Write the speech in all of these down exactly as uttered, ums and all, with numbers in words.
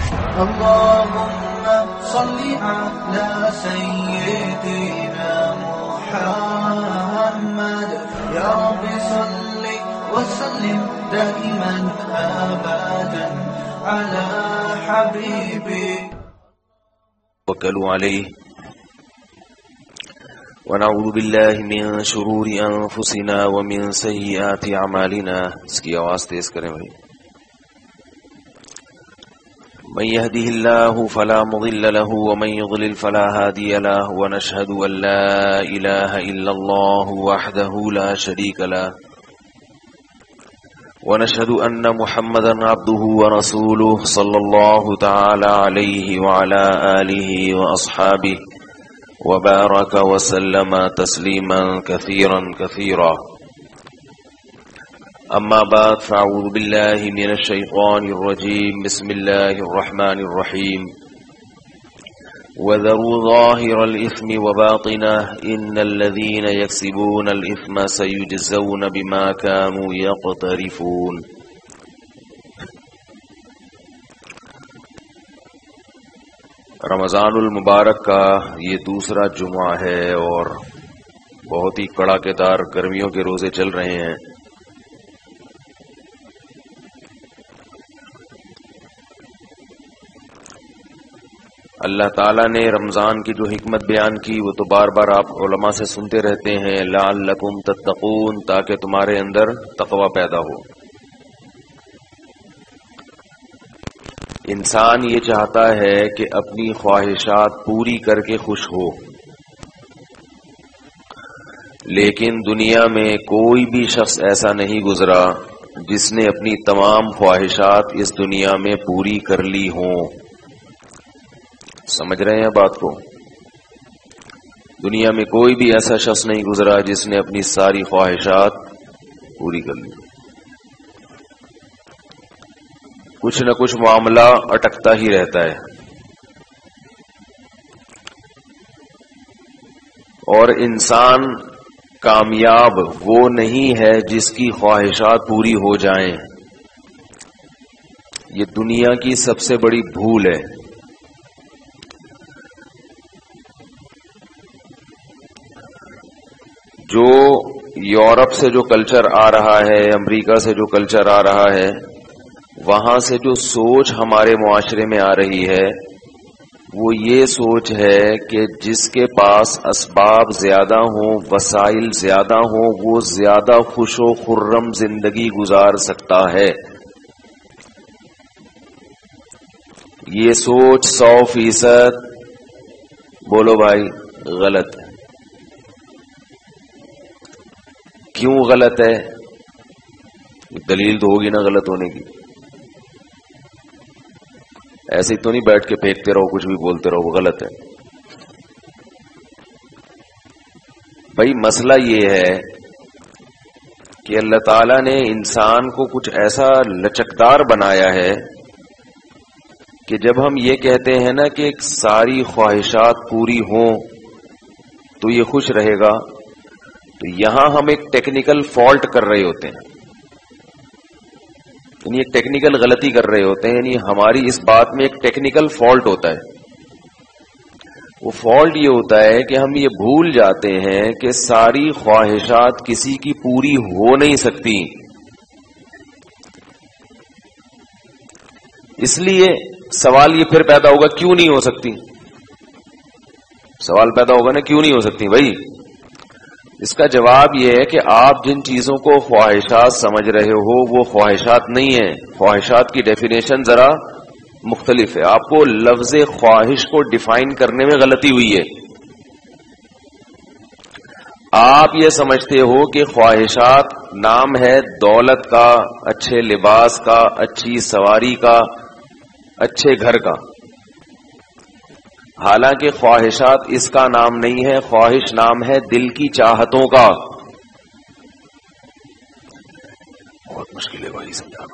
اللهم صل على سيدنا محمد يا رب صل وسلم دائما أبدا على حبيبك وكلوا عليه ونعوذ بالله من شرور انفسنا ومن سيئات اعمالنا. اس کی آواز تیز کریں بھائی. من يهده الله فلا مضل له ومن يضلل فلا هادي له ونشهد ان لا اله الا الله وحده لا شريك له ونشهد ان محمدا عبده ورسوله صلى الله تعالى عليه وعلى اله واصحابه وبارك وسلم تسليما كثيرا كثيرا. اما بعد فاعوذ بالله من الشيطان الرجيم. بسم الله الرحمن الرحيم. وذروا ظاهر الاثم وباطنه ان الذين يكسبون الاثم سيجزون بما كانوا يقترفون. رمضان المبارک کا یہ دوسرا جمعہ ہے اور بہت ہی کڑاکے دار گرمیوں کے روزے چل رہے ہیں. اللہ تعالیٰ نے رمضان کی جو حکمت بیان کی وہ تو بار بار آپ علماء سے سنتے رہتے ہیں، لعلکم تتقون، تاکہ تمہارے اندر تقوی پیدا ہو. انسان یہ چاہتا ہے کہ اپنی خواہشات پوری کر کے خوش ہو، لیکن دنیا میں کوئی بھی شخص ایسا نہیں گزرا جس نے اپنی تمام خواہشات اس دنیا میں پوری کر لی ہوں. سمجھ رہے ہیں بات کو؟ دنیا میں کوئی بھی ایسا شخص نہیں گزرا جس نے اپنی ساری خواہشات پوری کر لی. کچھ نہ کچھ معاملہ اٹکتا ہی رہتا ہے، اور انسان کامیاب وہ نہیں ہے جس کی خواہشات پوری ہو جائیں. یہ دنیا کی سب سے بڑی بھول ہے. جو یورپ سے جو کلچر آ رہا ہے، امریکہ سے جو کلچر آ رہا ہے، وہاں سے جو سوچ ہمارے معاشرے میں آ رہی ہے وہ یہ سوچ ہے کہ جس کے پاس اسباب زیادہ ہوں، وسائل زیادہ ہوں، وہ زیادہ خوش و خرم زندگی گزار سکتا ہے. یہ سوچ سو فیصد بولو بھائی غلط ہے. کیوں غلط ہے؟ دلیل تو ہوگی نا غلط ہونے کی. ایسے ہی تو نہیں بیٹھ کے پھینکتے رہو، کچھ بھی بولتے رہو وہ غلط ہے. بھائی مسئلہ یہ ہے کہ اللہ تعالیٰ نے انسان کو کچھ ایسا لچکدار بنایا ہے کہ جب ہم یہ کہتے ہیں نا کہ ساری خواہشات پوری ہوں تو یہ خوش رہے گا، تو یہاں ہم ایک ٹیکنیکل فالٹ کر رہے ہوتے ہیں، یعنی ایک ٹیکنیکل غلطی کر رہے ہوتے ہیں. یعنی ہماری اس بات میں ایک ٹیکنیکل فالٹ ہوتا ہے. وہ فالٹ یہ ہوتا ہے کہ ہم یہ بھول جاتے ہیں کہ ساری خواہشات کسی کی پوری ہو نہیں سکتی. اس لیے سوال یہ پھر پیدا ہوگا کیوں نہیں ہو سکتی. سوال پیدا ہوگا نا کیوں نہیں ہو سکتی بھائی. اس کا جواب یہ ہے کہ آپ جن چیزوں کو خواہشات سمجھ رہے ہو وہ خواہشات نہیں ہیں. خواہشات کی ڈیفینیشن ذرا مختلف ہے. آپ کو لفظ خواہش کو ڈیفائن کرنے میں غلطی ہوئی ہے. آپ یہ سمجھتے ہو کہ خواہشات نام ہے دولت کا، اچھے لباس کا، اچھی سواری کا، اچھے گھر کا. حالانکہ خواہشات اس کا نام نہیں ہے. خواہش نام ہے دل کی چاہتوں کا. بہت مشکل ہے بھائی سمجھانا.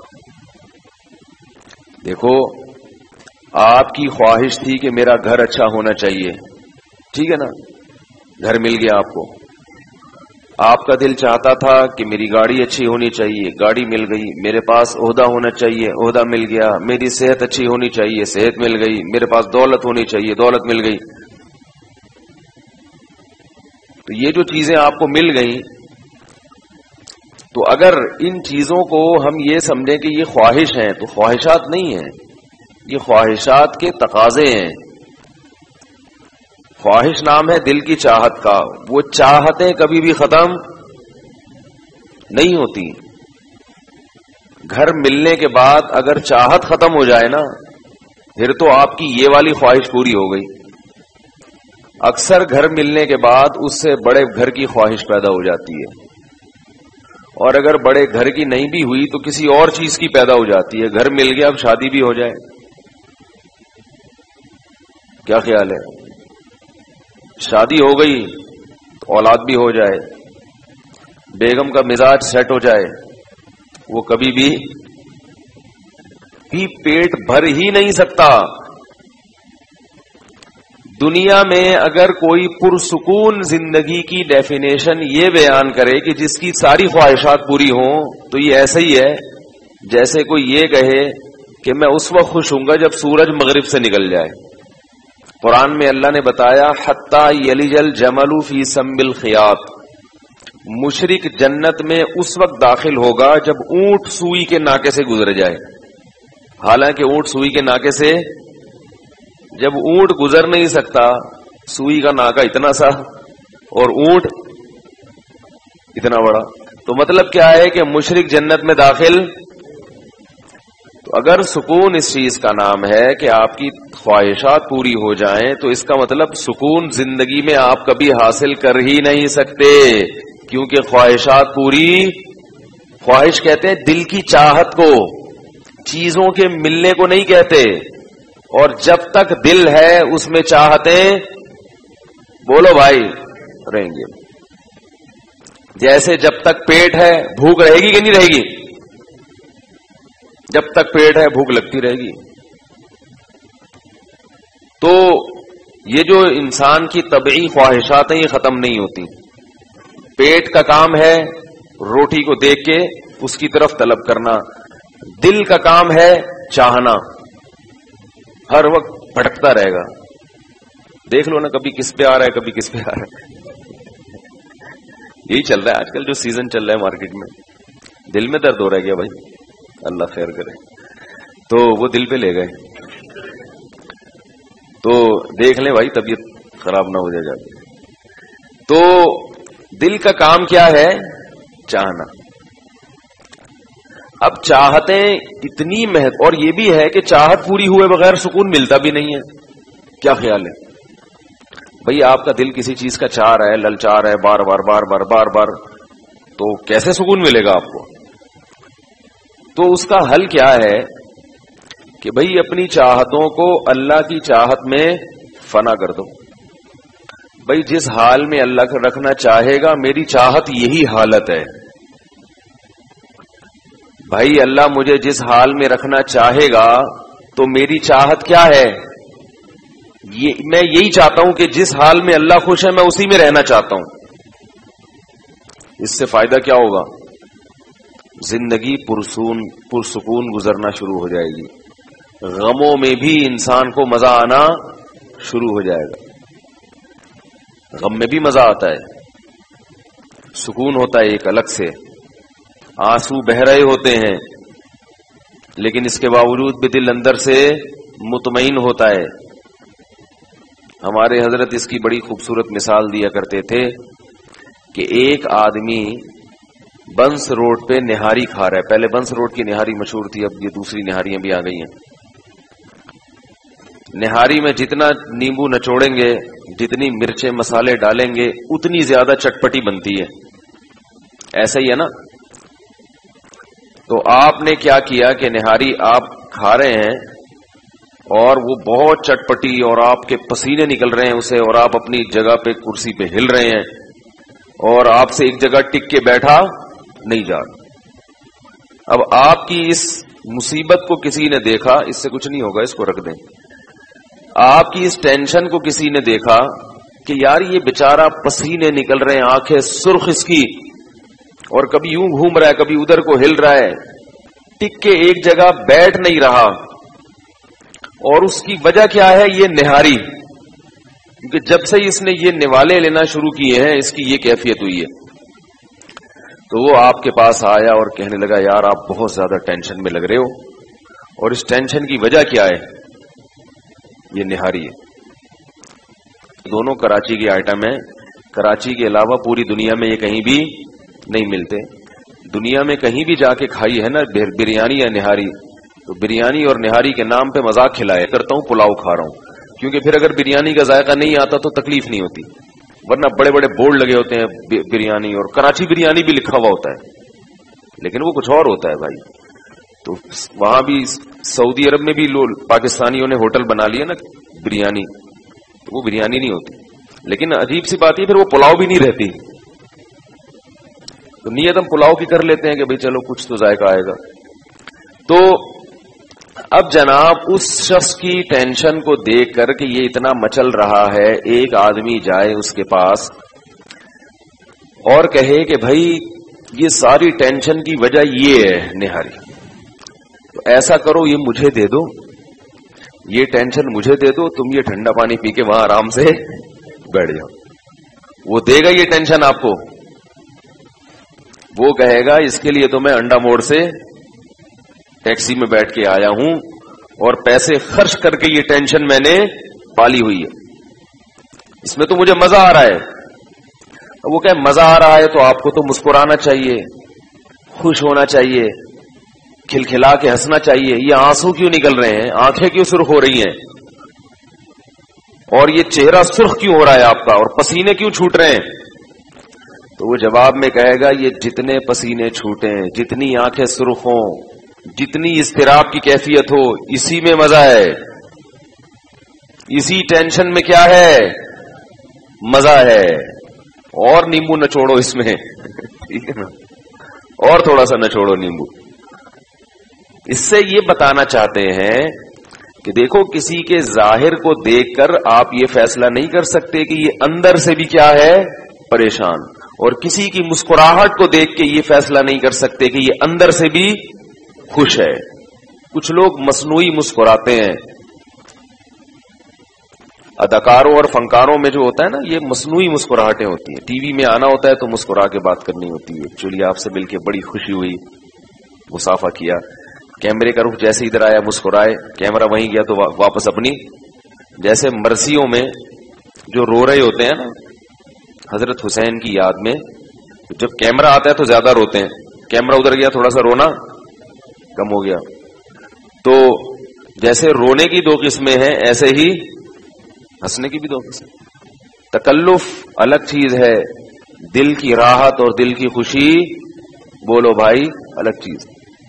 دیکھو آپ کی خواہش تھی کہ میرا گھر اچھا ہونا چاہیے، ٹھیک ہے نا، گھر مل گیا آپ کو. آپ کا دل چاہتا تھا کہ میری گاڑی اچھی ہونی چاہیے، گاڑی مل گئی، میرے پاس عہدہ ہونا چاہیے، عہدہ مل گیا، میری صحت اچھی ہونی چاہیے، صحت مل گئی، میرے پاس دولت ہونی چاہیے، دولت مل گئی۔ تو یہ جو چیزیں آپ کو مل گئیں، تو اگر ان چیزوں کو ہم یہ سمجھیں کہ یہ خواہش ہیں، تو خواہشات نہیں ہیں، یہ خواہشات کے تقاضے ہیں۔ خواہش نام ہے دل کی چاہت کا، وہ چاہتیں کبھی بھی ختم نہیں ہوتی۔ گھر ملنے کے بعد اگر چاہت ختم ہو جائے نا، پھر تو آپ کی یہ والی خواہش پوری ہو گئی۔ اکثر گھر ملنے کے بعد اس سے بڑے گھر کی خواہش پیدا ہو جاتی ہے، اور اگر بڑے گھر کی نہیں بھی ہوئی تو کسی اور چیز کی پیدا ہو جاتی ہے۔ گھر مل گیا، اب شادی بھی ہو جائے، کیا خیال ہے؟ شادی ہو گئی تو اولاد بھی ہو جائے، بیگم کا مزاج سیٹ ہو جائے، وہ کبھی بھی بھی پیٹ بھر ہی نہیں سکتا۔ دنیا میں اگر کوئی پرسکون زندگی کی ڈیفینیشن یہ بیان کرے کہ جس کی ساری خواہشات پوری ہوں، تو یہ ایسا ہی ہے جیسے کوئی یہ کہے کہ میں اس وقت خوش ہوں گا جب سورج مغرب سے نکل جائے۔ قرآن میں اللہ نے بتایا حتی یلج الجمل فی سم الخیاط، مشرک جنت میں اس وقت داخل ہوگا جب اونٹ سوئی کے ناکے سے گزر جائے۔ حالانکہ اونٹ سوئی کے ناکے سے، جب اونٹ گزر نہیں سکتا، سوئی کا ناکا اتنا سا اور اونٹ اتنا بڑا، تو مطلب کیا ہے کہ مشرک جنت میں داخل۔ تو اگر سکون اس چیز کا نام ہے کہ آپ کی خواہشات پوری ہو جائیں، تو اس کا مطلب سکون زندگی میں آپ کبھی حاصل کر ہی نہیں سکتے، کیونکہ خواہشات پوری، خواہش کہتے ہیں دل کی چاہت کو، چیزوں کے ملنے کو نہیں کہتے۔ اور جب تک دل ہے اس میں چاہتیں، بولو بھائی، رہیں گے۔ جیسے جب تک پیٹ ہے بھوک رہے گی کہ نہیں رہے گی؟ جب تک پیٹ ہے بھوک لگتی رہے گی۔ تو یہ جو انسان کی طبعی خواہشات ہیں یہ ختم نہیں ہوتی۔ پیٹ کا کام ہے روٹی کو دیکھ کے اس کی طرف طلب کرنا، دل کا کام ہے چاہنا، ہر وقت بھٹکتا رہے گا۔ دیکھ لو نا، کبھی کس پہ آ رہا ہے، کبھی کس پہ آ رہا ہے، یہی چل رہا ہے آج کل جو سیزن چل رہا ہے مارکیٹ میں۔ دل میں درد ہو رہا ہے کیا بھائی؟ اللہ خیر کرے۔ تو وہ دل پہ لے گئے، تو دیکھ لیں بھائی طبیعت خراب نہ ہو جائے جاتی۔ تو دل کا کام کیا ہے؟ چاہنا۔ اب چاہتیں اتنی مہت، اور یہ بھی ہے کہ چاہت پوری ہوئے بغیر سکون ملتا بھی نہیں ہے۔ کیا خیال ہے بھئی؟ آپ کا دل کسی چیز کا چاہ رہا ہے، للچا رہا ہے بار بار بار بار بار بار، تو کیسے سکون ملے گا آپ کو؟ تو اس کا حل کیا ہے کہ بھئی اپنی چاہتوں کو اللہ کی چاہت میں فنا کر دو۔ بھئی جس حال میں اللہ کو رکھنا چاہے گا، میری چاہت یہی حالت ہے۔ بھائی اللہ مجھے جس حال میں رکھنا چاہے گا تو میری چاہت کیا ہے؟ یہ میں یہی چاہتا ہوں کہ جس حال میں اللہ خوش ہے میں اسی میں رہنا چاہتا ہوں۔ اس سے فائدہ کیا ہوگا؟ زندگی پرسکون پرسکون گزرنا شروع ہو جائے گی، غموں میں بھی انسان کو مزہ آنا شروع ہو جائے گا۔ غم میں بھی مزہ آتا ہے، سکون ہوتا ہے ایک الگ سے، آنسو بہ رہے ہوتے ہیں، لیکن اس کے باوجود بھی دل اندر سے مطمئن ہوتا ہے۔ ہمارے حضرت اس کی بڑی خوبصورت مثال دیا کرتے تھے کہ ایک آدمی بنس روڈ پہ نہاری کھا رہا ہے۔ پہلے بنس روڈ کی نہاری مشہور تھی، اب یہ دوسری نہاریاں بھی آ گئی ہیں۔ نہاری میں جتنا نیمبو نچوڑیں گے، جتنی مرچیں مسالے ڈالیں گے، اتنی زیادہ چٹپٹی بنتی ہے۔ ایسا ہی ہے نا؟ تو آپ نے کیا کیا کہ نہاری آپ کھا رہے ہیں اور وہ بہت چٹپٹی اور آپ کے پسینے نکل رہے ہیں اسے، اور آپ اپنی جگہ پہ کرسی پہ ہل رہے ہیں، اور آپ سے ایک جگہ ٹک کے بیٹھا نہیں جا رہا۔ اب آپ کی اس مصیبت کو کسی نے دیکھا، اس سے کچھ نہیں ہوگا، اس کو رکھ دیں۔ آپ کی اس ٹینشن کو کسی نے دیکھا کہ یار یہ بیچارہ پسینے نکل رہے ہیں، آنکھیں سرخ اس کی، اور کبھی یوں گھوم رہا ہے کبھی ادھر کو ہل رہا ہے، ٹک کے ایک جگہ بیٹھ نہیں رہا، اور اس کی وجہ کیا ہے؟ یہ نہاری، کیونکہ جب سے اس نے یہ نوالے لینا شروع کیے ہیں اس کی یہ کیفیت ہوئی ہے۔ تو وہ آپ کے پاس آیا اور کہنے لگا یار آپ بہت زیادہ ٹینشن میں لگ رہے ہو، اور اس ٹینشن کی وجہ کیا ہے؟ یہ نہاری ہے۔ دونوں کراچی کے آئٹم ہیں، کراچی کے علاوہ پوری دنیا میں یہ کہیں بھی نہیں ملتے۔ دنیا میں کہیں بھی جا کے کھائی ہے نا بریانی یا نہاری، تو بریانی اور نہاری کے نام پہ مذاق کھلایا کرتا ہوں پلاؤ کھا رہا ہوں، کیونکہ پھر اگر بریانی کا ذائقہ نہیں آتا تو تکلیف نہیں ہوتی، ورنہ بڑے بڑے بورڈ لگے ہوتے ہیں بریانی، اور کراچی بریانی بھی لکھا ہوا ہوتا ہے، لیکن وہ کچھ اور ہوتا ہے بھائی۔ تو وہاں بھی سعودی عرب میں بھی لوگ پاکستانیوں نے ہوٹل بنا لیا نا بریانی، تو وہ بریانی نہیں ہوتی، لیکن عجیب سی بات ہے پھر وہ پلاؤ بھی نہیں رہتی، تو نیت ہم پلاؤ کی کر لیتے ہیں کہ بھئی چلو کچھ تو ذائقہ آئے گا۔ تو اب جناب اس شخص کی ٹینشن کو دیکھ کر کہ یہ اتنا مچل رہا ہے، ایک آدمی جائے اس کے پاس اور کہے کہ بھائی یہ ساری ٹینشن کی وجہ یہ ہے نہاری، تو ایسا کرو یہ مجھے دے دو، یہ ٹینشن مجھے دے دو، تم یہ ٹھنڈا پانی پی کے وہاں آرام سے بیٹھ جاؤ۔ وہ دے گا یہ ٹینشن آپ کو؟ وہ کہے گا اس کے لیے تو میں انڈا موڑ سے ٹیکسی میں بیٹھ کے آیا ہوں اور پیسے خرچ کر کے یہ ٹینشن میں نے پالی ہوئی ہے، اس میں تو مجھے مزہ آ رہا ہے۔ وہ کہے مزہ آ رہا ہے تو آپ کو تو مسکرانا چاہیے، خوش ہونا چاہیے، کھلکھلا کے ہنسنا چاہیے، یہ آنسو کیوں نکل رہے ہیں؟ آنکھیں کیوں سرخ ہو رہی ہیں؟ اور یہ چہرہ سرخ کیوں ہو رہا ہے آپ کا؟ اور پسینے کیوں چھوٹ رہے ہیں؟ تو وہ جواب میں کہے گا یہ جتنے پسینے چھوٹیں، جتنی آنکھیں سرخ ہوں، جتنی اضطراب کی کیفیت ہو، اسی میں مزہ ہے، اسی ٹینشن میں کیا ہے؟ مزہ ہے۔ اور نیمبو نچوڑو اس میں، ٹھیک ہے نا، اور تھوڑا سا نچوڑو نیمبو۔ اس سے یہ بتانا چاہتے ہیں کہ دیکھو کسی کے ظاہر کو دیکھ کر آپ یہ فیصلہ نہیں کر سکتے کہ یہ اندر سے بھی کیا ہے؟ پریشان، اور کسی کی مسکراہٹ کو دیکھ کے یہ فیصلہ نہیں کر سکتے کہ یہ اندر سے بھی خوش ہے۔ کچھ لوگ مصنوعی مسکراتے ہیں، اداکاروں اور فنکاروں میں جو ہوتا ہے نا یہ مصنوعی مسکراہٹیں ہوتی ہیں، ٹی وی میں آنا ہوتا ہے تو مسکرا کے بات کرنی ہوتی ہے، ایکچولی آپ سے مل کے بڑی خوشی ہوئی، مصافحہ کیا، کیمرے کا رخ جیسے ادھر آیا مسکرائے، کیمرہ وہیں گیا تو واپس اپنی۔ جیسے مرثیوں میں جو رو رہے ہوتے ہیں نا حضرت حسین کی یاد میں، جب کیمرہ آتا ہے تو زیادہ روتے ہیں، کیمرہ ادھر گیا تھوڑا سا رونا کم ہو گیا۔ تو جیسے رونے کی دو قسمیں ہیں ایسے ہی ہنسنے کی بھی دو قسمیں۔ تکلف الگ چیز ہے، دل کی راحت اور دل کی خوشی بولو بھائی الگ چیز۔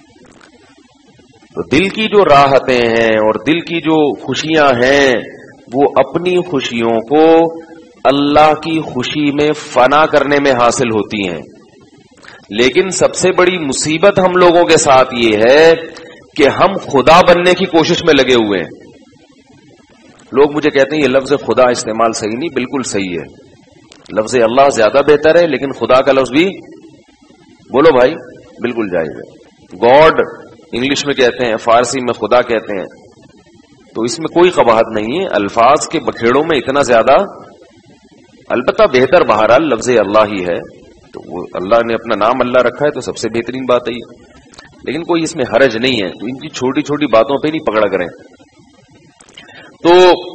تو دل کی جو راحتیں ہیں اور دل کی جو خوشیاں ہیں وہ اپنی خوشیوں کو اللہ کی خوشی میں فنا کرنے میں حاصل ہوتی ہیں، لیکن سب سے بڑی مصیبت ہم لوگوں کے ساتھ یہ ہے کہ ہم خدا بننے کی کوشش میں لگے ہوئے ہیں۔ لوگ مجھے کہتے ہیں یہ لفظ خدا استعمال صحیح نہیں، بالکل صحیح ہے، لفظ اللہ زیادہ بہتر ہے، لیکن خدا کا لفظ بھی بولو بھائی بالکل جائز ہے۔ گاڈ انگلش میں کہتے ہیں، فارسی میں خدا کہتے ہیں، تو اس میں کوئی قباحت نہیں ہے، الفاظ کے بکھیڑوں میں اتنا زیادہ، البتہ بہتر بہرحال لفظ اللہ ہی ہے، تو وہ اللہ نے اپنا نام اللہ رکھا ہے تو سب سے بہترین بات ہے، لیکن کوئی اس میں حرج نہیں ہے، تو ان کی چھوٹی چھوٹی باتوں پہ نہیں پکڑا کریں۔ تو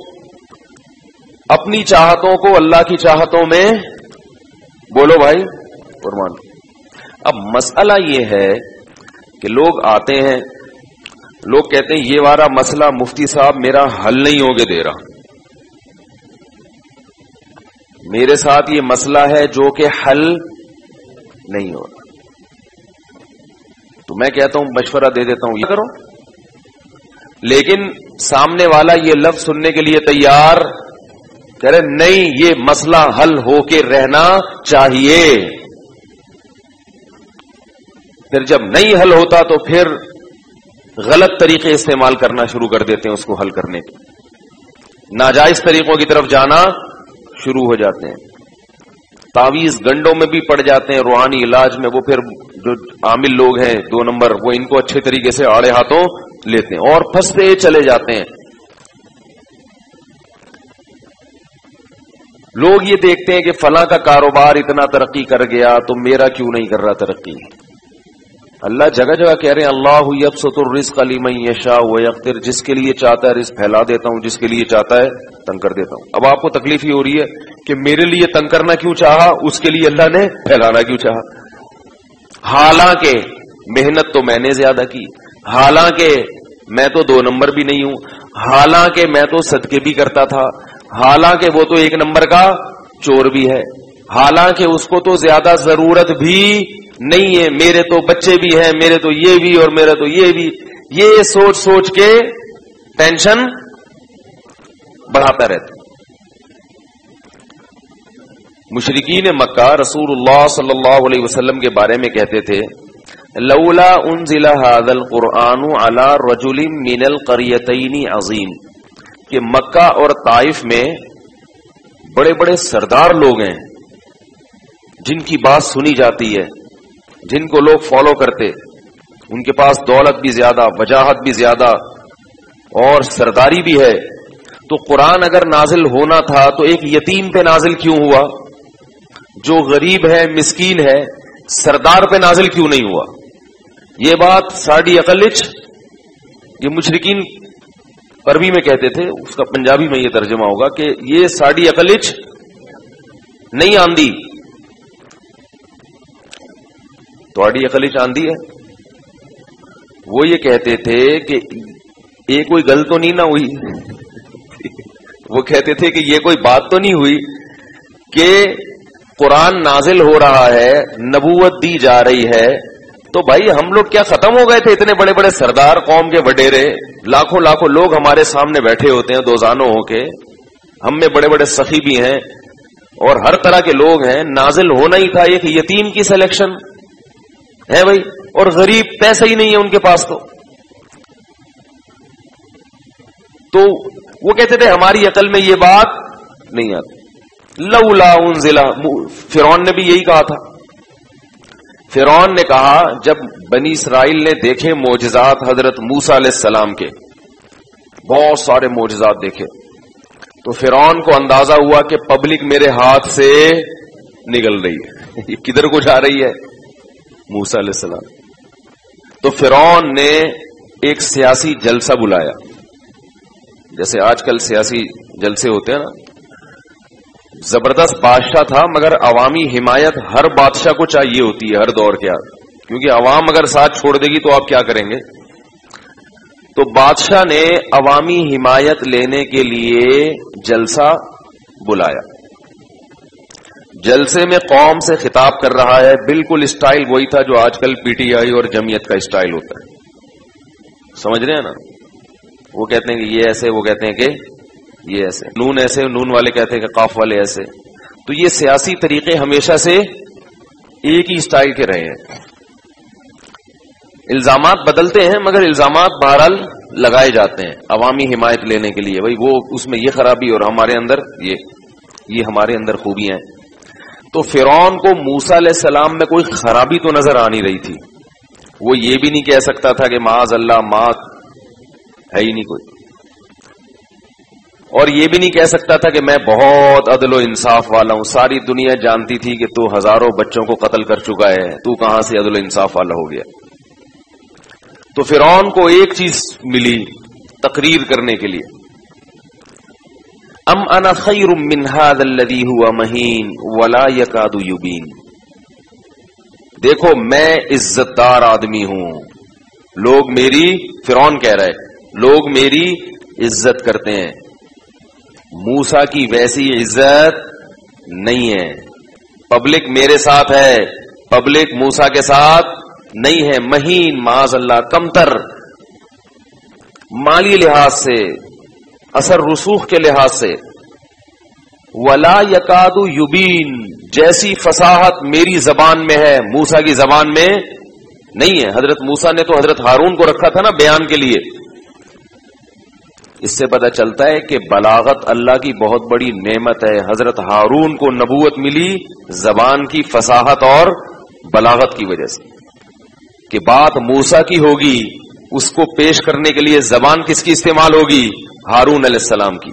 اپنی چاہتوں کو اللہ کی چاہتوں میں بولو بھائی قربان۔ اب مسئلہ یہ ہے کہ لوگ آتے ہیں، لوگ کہتے ہیں یہ والا مسئلہ مفتی صاحب میرا حل نہیں ہوگے دے رہا، میرے ساتھ یہ مسئلہ ہے جو کہ حل نہیں ہو رہا، تو میں کہتا ہوں مشورہ دے دیتا ہوں یہ کرو، لیکن سامنے والا یہ لفظ سننے کے لیے تیار کہہ رہے نہیں یہ مسئلہ حل ہو کے رہنا چاہیے، پھر جب نہیں حل ہوتا تو پھر غلط طریقے استعمال کرنا شروع کر دیتے ہیں اس کو حل کرنے کے، ناجائز طریقوں کی طرف جانا شروع ہو جاتے ہیں. تعویذ گنڈوں میں بھی پڑ جاتے ہیں, روحانی علاج میں. وہ پھر جو عامل لوگ ہیں دو نمبر, وہ ان کو اچھے طریقے سے آڑے ہاتھوں لیتے ہیں اور پھنستے چلے جاتے ہیں. لوگ یہ دیکھتے ہیں کہ فلاں کا کاروبار اتنا ترقی کر گیا تو میرا کیوں نہیں کر رہا ترقی. اللہ جگہ جگہ کہہ رہے ہیں اللہ یبسط الرزق لمن یشاء ویقدر, جس کے لیے چاہتا ہے رزق پھیلا دیتا ہوں, جس کے لیے چاہتا ہے تنگ کر دیتا ہوں. اب آپ کو تکلیف ہی ہو رہی ہے کہ میرے لیے تنگ کرنا کیوں چاہا, اس کے لیے اللہ نے پھیلانا کیوں چاہا. حالانکہ محنت تو میں نے زیادہ کی, حالانکہ میں تو دو نمبر بھی نہیں ہوں, حالانکہ میں تو صدقے بھی کرتا تھا, حالانکہ وہ تو ایک نمبر کا چور بھی ہے, حالانکہ اس کو تو زیادہ ضرورت بھی نہیں ہے, میرے تو بچے بھی ہیں, میرے تو یہ بھی اور میرا تو یہ بھی. یہ سوچ سوچ کے ٹینشن بڑھاتا رہتا. مشرکین مکہ رسول اللہ صلی اللہ علیہ وسلم کے بارے میں کہتے تھے لولا انزل هذا القرآن على رجل من القريتين عظیم, کہ مکہ اور طائف میں بڑے بڑے سردار لوگ ہیں جن کی بات سنی جاتی ہے, جن کو لوگ فالو کرتے, ان کے پاس دولت بھی زیادہ, وجاہت بھی زیادہ اور سرداری بھی ہے. تو قرآن اگر نازل ہونا تھا تو ایک یتیم پہ نازل کیوں ہوا, جو غریب ہے مسکین ہے, سردار پہ نازل کیوں نہیں ہوا. یہ بات ساڑی اقلچ, یہ مشرکین عربی میں کہتے تھے, اس کا پنجابی میں یہ ترجمہ ہوگا کہ یہ ساڑی اقلچ نہیں آندی, توڑی اقلچ آندی ہے. وہ یہ کہتے تھے کہ یہ کوئی گل تو نہیں نہ ہوئی, وہ کہتے تھے کہ یہ کوئی بات تو نہیں ہوئی کہ قرآن نازل ہو رہا ہے, نبوت دی جا رہی ہے, تو بھائی ہم لوگ کیا ختم ہو گئے تھے؟ اتنے بڑے بڑے سردار, قوم کے وڈیرے, لاکھوں لاکھوں لوگ ہمارے سامنے بیٹھے ہوتے ہیں دوزانوں ہو کے, ہم میں بڑے بڑے سخی بھی ہیں اور ہر طرح کے لوگ ہیں. نازل ہونا ہی تھا ایک یتیم کی سلیکشن ہے بھائی, اور غریب پیسہ ہی نہیں ہے ان کے پاس. تو تو وہ کہتے تھے ہماری عقل میں یہ بات نہیں آتی. لولا انزل, فرعون نے بھی یہی کہا تھا. فرعون نے کہا جب بنی اسرائیل نے دیکھے معجزات حضرت موسیٰ علیہ السلام کے, بہت سارے معجزات دیکھے, تو فرعون کو اندازہ ہوا کہ پبلک میرے ہاتھ سے نکل رہی ہے, یہ کدھر کو جا رہی ہے موسیٰ علیہ السلام. تو فرعون نے ایک سیاسی جلسہ بلایا, جیسے آج کل سیاسی جلسے ہوتے ہیں نا. زبردست بادشاہ تھا مگر عوامی حمایت ہر بادشاہ کو چاہیے ہوتی ہے ہر دور کے, کیونکہ عوام اگر ساتھ چھوڑ دے گی تو آپ کیا کریں گے. تو بادشاہ نے عوامی حمایت لینے کے لیے جلسہ بلایا. جلسے میں قوم سے خطاب کر رہا ہے, بالکل اسٹائل وہی تھا جو آج کل پی ٹی آئی اور جمعیت کا اسٹائل ہوتا ہے, سمجھ رہے ہیں نا. وہ کہتے ہیں کہ یہ ایسے, وہ کہتے ہیں کہ یہ ایسے, نون ایسے, نون والے کہتے ہیں کہ قاف والے ایسے. تو یہ سیاسی طریقے ہمیشہ سے ایک ہی اسٹائل کے رہے ہیں. الزامات بدلتے ہیں مگر الزامات بہرحال لگائے جاتے ہیں عوامی حمایت لینے کے لیے. بھائی وہ اس میں یہ خرابی اور ہمارے اندر یہ یہ ہمارے اندر خوبیاں ہیں. تو فرعون کو موسیٰ علیہ السلام میں کوئی خرابی تو نظر آ نہیں رہی تھی. وہ یہ بھی نہیں کہہ سکتا تھا کہ معاذ اللہ مات ہے ہی نہیں کوئی, اور یہ بھی نہیں کہہ سکتا تھا کہ میں بہت عدل و انصاف والا ہوں. ساری دنیا جانتی تھی کہ تو ہزاروں بچوں کو قتل کر چکا ہے, تو کہاں سے عدل و انصاف والا ہو گیا. تو فرعون کو ایک چیز ملی تقریر کرنے کے لیے, ام انا خیر من هذا الذي هو مہین ولا يكاد يبين. دیکھو میں عزت دار آدمی ہوں, لوگ میری, فرعون کہہ رہا ہے, لوگ میری عزت کرتے ہیں. موسیٰ کی ویسی عزت نہیں ہے. پبلک میرے ساتھ ہے, پبلک موسیٰ کے ساتھ نہیں ہے. مہین معاذ اللہ, کمتر, مالی لحاظ سے, اثر رسوخ کے لحاظ سے. ولا یکاد یبین, جیسی فصاحت میری زبان میں ہے موسیٰ کی زبان میں نہیں ہے. حضرت موسیٰ نے تو حضرت ہارون کو رکھا تھا نا بیان کے لیے, اس سے پتہ چلتا ہے کہ بلاغت اللہ کی بہت بڑی نعمت ہے. حضرت ہارون کو نبوت ملی زبان کی فصاحت اور بلاغت کی وجہ سے, کہ بات موسیٰ کی ہوگی اس کو پیش کرنے کے لیے زبان کس کی استعمال ہوگی؟ ہارون علیہ السلام کی.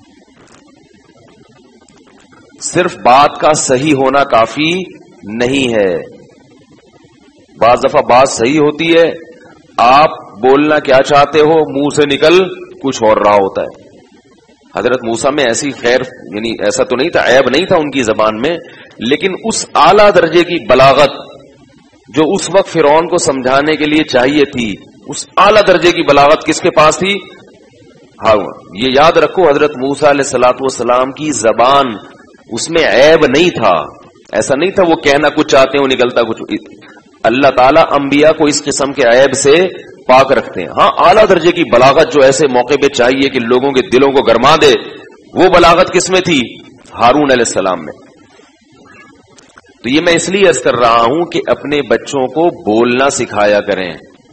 صرف بات کا صحیح ہونا کافی نہیں ہے. بعض دفعہ بات صحیح ہوتی ہے, آپ بولنا کیا چاہتے ہو منہ سے نکل کچھ اور رہا ہوتا ہے. حضرت موسیٰ میں ایسی خیر یعنی ایسا تو نہیں تھا, عیب نہیں تھا ان کی زبان میں, لیکن اس اعلیٰ درجے کی بلاغت جو اس وقت فرعون کو سمجھانے کے لیے چاہیے تھی, اس اعلیٰ درجے کی بلاغت کس کے پاس تھی؟ ہاں, یہ یاد رکھو حضرت موسیٰ علیہ الصلوۃ والسلام کی زبان اس میں عیب نہیں تھا. ایسا نہیں تھا وہ کہنا کچھ چاہتے ہیں وہ نکلتا کچھ. اللہ تعالیٰ انبیاء کو اس قسم کے عیب سے پاک رکھتے ہیں. ہاں, اعلیٰ درجے کی بلاغت جو ایسے موقع پہ چاہیے کہ لوگوں کے دلوں کو گرما دے, وہ بلاغت کس میں تھی؟ ہارون علیہ السلام میں. تو یہ میں اس لیے عرض کر رہا ہوں کہ اپنے بچوں کو بولنا سکھایا کریں.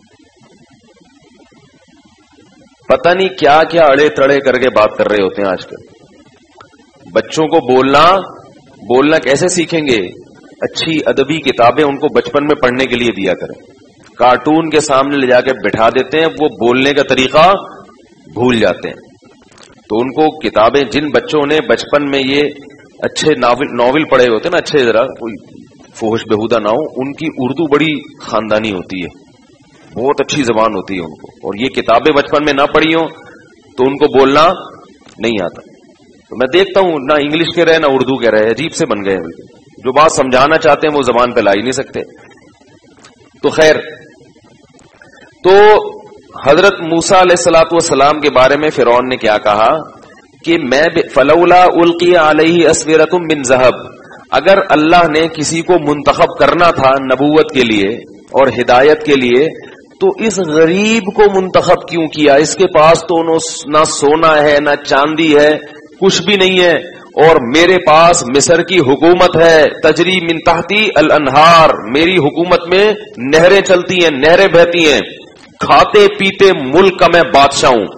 پتہ نہیں کیا کیا اڑے تڑے کر کے بات کر رہے ہوتے ہیں آج کل. بچوں کو بولنا بولنا کیسے سیکھیں گے؟ اچھی ادبی کتابیں ان کو بچپن میں پڑھنے کے لیے دیا کریں. کارٹون کے سامنے لے جا کے بٹھا دیتے ہیں, وہ بولنے کا طریقہ بھول جاتے ہیں. تو ان کو کتابیں, جن بچوں نے بچپن میں یہ اچھے ناول ناول پڑھے ہوتے ہیں نا, اچھے ذرا کوئی فوحش بےہودہ نہ ہو, ان کی اردو بڑی خاندانی ہوتی ہے, بہت اچھی زبان ہوتی ہے ان کو. اور یہ کتابیں بچپن میں نہ پڑھی ہوں تو ان کو بولنا نہیں آتا. تو میں دیکھتا ہوں نہ انگلش کے رہے نہ اردو کے رہے, عجیب سے بن گئے ہیں. جو بات سمجھانا چاہتے ہیں وہ زبان پہ لا ہی نہیں سکتے. تو خیر, تو حضرت موسیٰ علیہ الصلوۃ والسلام کے بارے میں فرعون نے کیا کہا کہ میں فلولا القی علیہ اسورۃ من ذہب, اگر اللہ نے کسی کو منتخب کرنا تھا نبوت کے لیے اور ہدایت کے لیے تو اس غریب کو منتخب کیوں کیا؟ اس کے پاس تو نہ سونا ہے نہ چاندی ہے, کچھ بھی نہیں ہے, اور میرے پاس مصر کی حکومت ہے, تجری من تحتی الانہار, میری حکومت میں نہریں چلتی ہیں, نہریں بہتی ہیں, کھاتے پیتے ملک کا میں بادشاہ ہوں.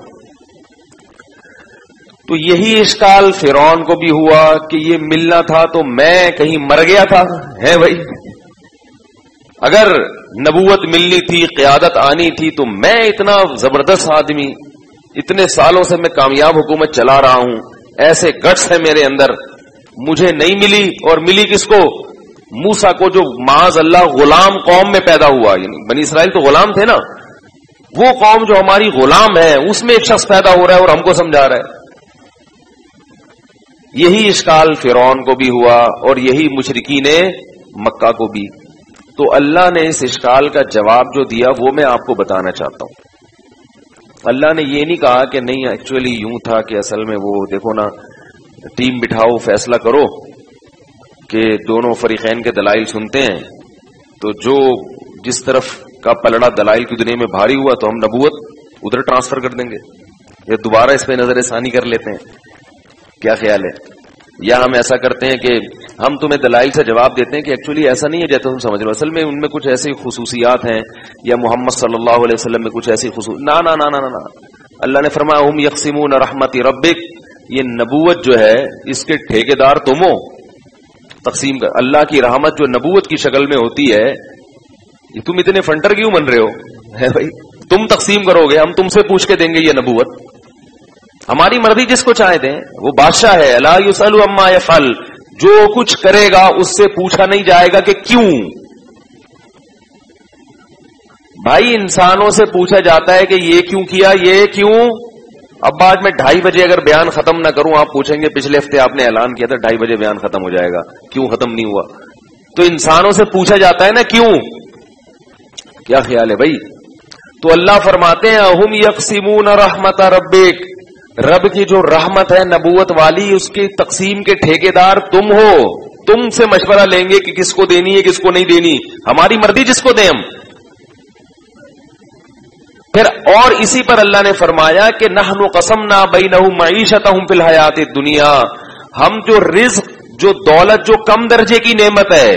تو یہی اشکال فرعون کو بھی ہوا کہ یہ ملنا تھا تو میں کہیں مر گیا تھا ہے بھائی. اگر نبوت ملنی تھی, قیادت آنی تھی, تو میں اتنا زبردست آدمی, اتنے سالوں سے میں کامیاب حکومت چلا رہا ہوں, ایسے گٹس ہے میرے اندر, مجھے نہیں ملی. اور ملی کس کو؟ موسیٰ کو, جو معاذ اللہ غلام قوم میں پیدا ہوا. یعنی بنی اسرائیل تو غلام تھے نا, وہ قوم جو ہماری غلام ہے اس میں ایک شخص پیدا ہو رہا ہے اور ہم کو سمجھا رہا ہے. یہی اشکال فرعون کو بھی ہوا اور یہی مشرکین مکہ کو بھی. تو اللہ نے اس اشکال کا جواب جو دیا وہ میں آپ کو بتانا چاہتا ہوں. اللہ نے یہ نہیں کہا کہ نہیں ایکچولی یوں تھا کہ اصل میں وہ دیکھو نا, ٹیم بٹھاؤ فیصلہ کرو کہ دونوں فریقین کے دلائل سنتے ہیں, تو جو جس طرف کا پلڑا دلائل کی دنیا میں بھاری ہوا تو ہم نبوت ادھر ٹرانسفر کر دیں گے, یا دوبارہ اس پہ نظر ثانی کر لیتے ہیں. کیا خیال ہے؟ یا ہم ایسا کرتے ہیں کہ ہم تمہیں دلائل سے جواب دیتے ہیں کہ ایکچولی ایسا نہیں ہے جیسے تم سمجھ رہے ہو, اصل میں ان میں کچھ ایسی خصوصیات ہیں, یا محمد صلی اللہ علیہ وسلم میں کچھ ایسی خصوص نا نا نا نا نا اللہ نے فرمایا ہم یقسمون رحمت ربک, یہ نبوت جو ہے اس کے ٹھیکیدار تم ہو, تقسیم کر. اللہ کی رحمت جو نبوت کی شکل میں ہوتی ہے, یہ تم اتنے فنٹر کیوں بن رہے ہو ہے بھائی؟ تم تقسیم کرو گے, ہم تم سے پوچھ کے دیں گے یہ نبوت. ہماری مرضی جس کو چاہے دیں, وہ بادشاہ ہے. لا یسأل عما یفعل, جو کچھ کرے گا اس سے پوچھا نہیں جائے گا کہ کیوں. بھائی انسانوں سے پوچھا جاتا ہے کہ یہ کیوں کیا, یہ کیوں. اب آج میں ڈھائی بجے اگر بیان ختم نہ کروں, آپ پوچھیں گے پچھلے ہفتے آپ نے اعلان کیا تھا ڈھائی بجے بیان ختم ہو جائے گا, کیوں ختم نہیں ہوا؟ تو انسانوں سے پوچھا جاتا ہے نا کیوں. کیا خیال ہے بھائی؟ تو اللہ فرماتے ہیں ہم یقسمون رحمت ربک, رب کی جو رحمت ہے نبوت والی, اس کی تقسیم کے ٹھیکیدار تم ہو. تم سے مشورہ لیں گے کہ کس کو دینی ہے کس کو نہیں دینی, ہماری مرضی جس کو دیں ہم. پھر اور اسی پر اللہ نے فرمایا کہ نحن قسمنا بینہم معیشتہم فی الحیات الدنیا, ہم جو رزق جو دولت جو کم درجے کی نعمت ہے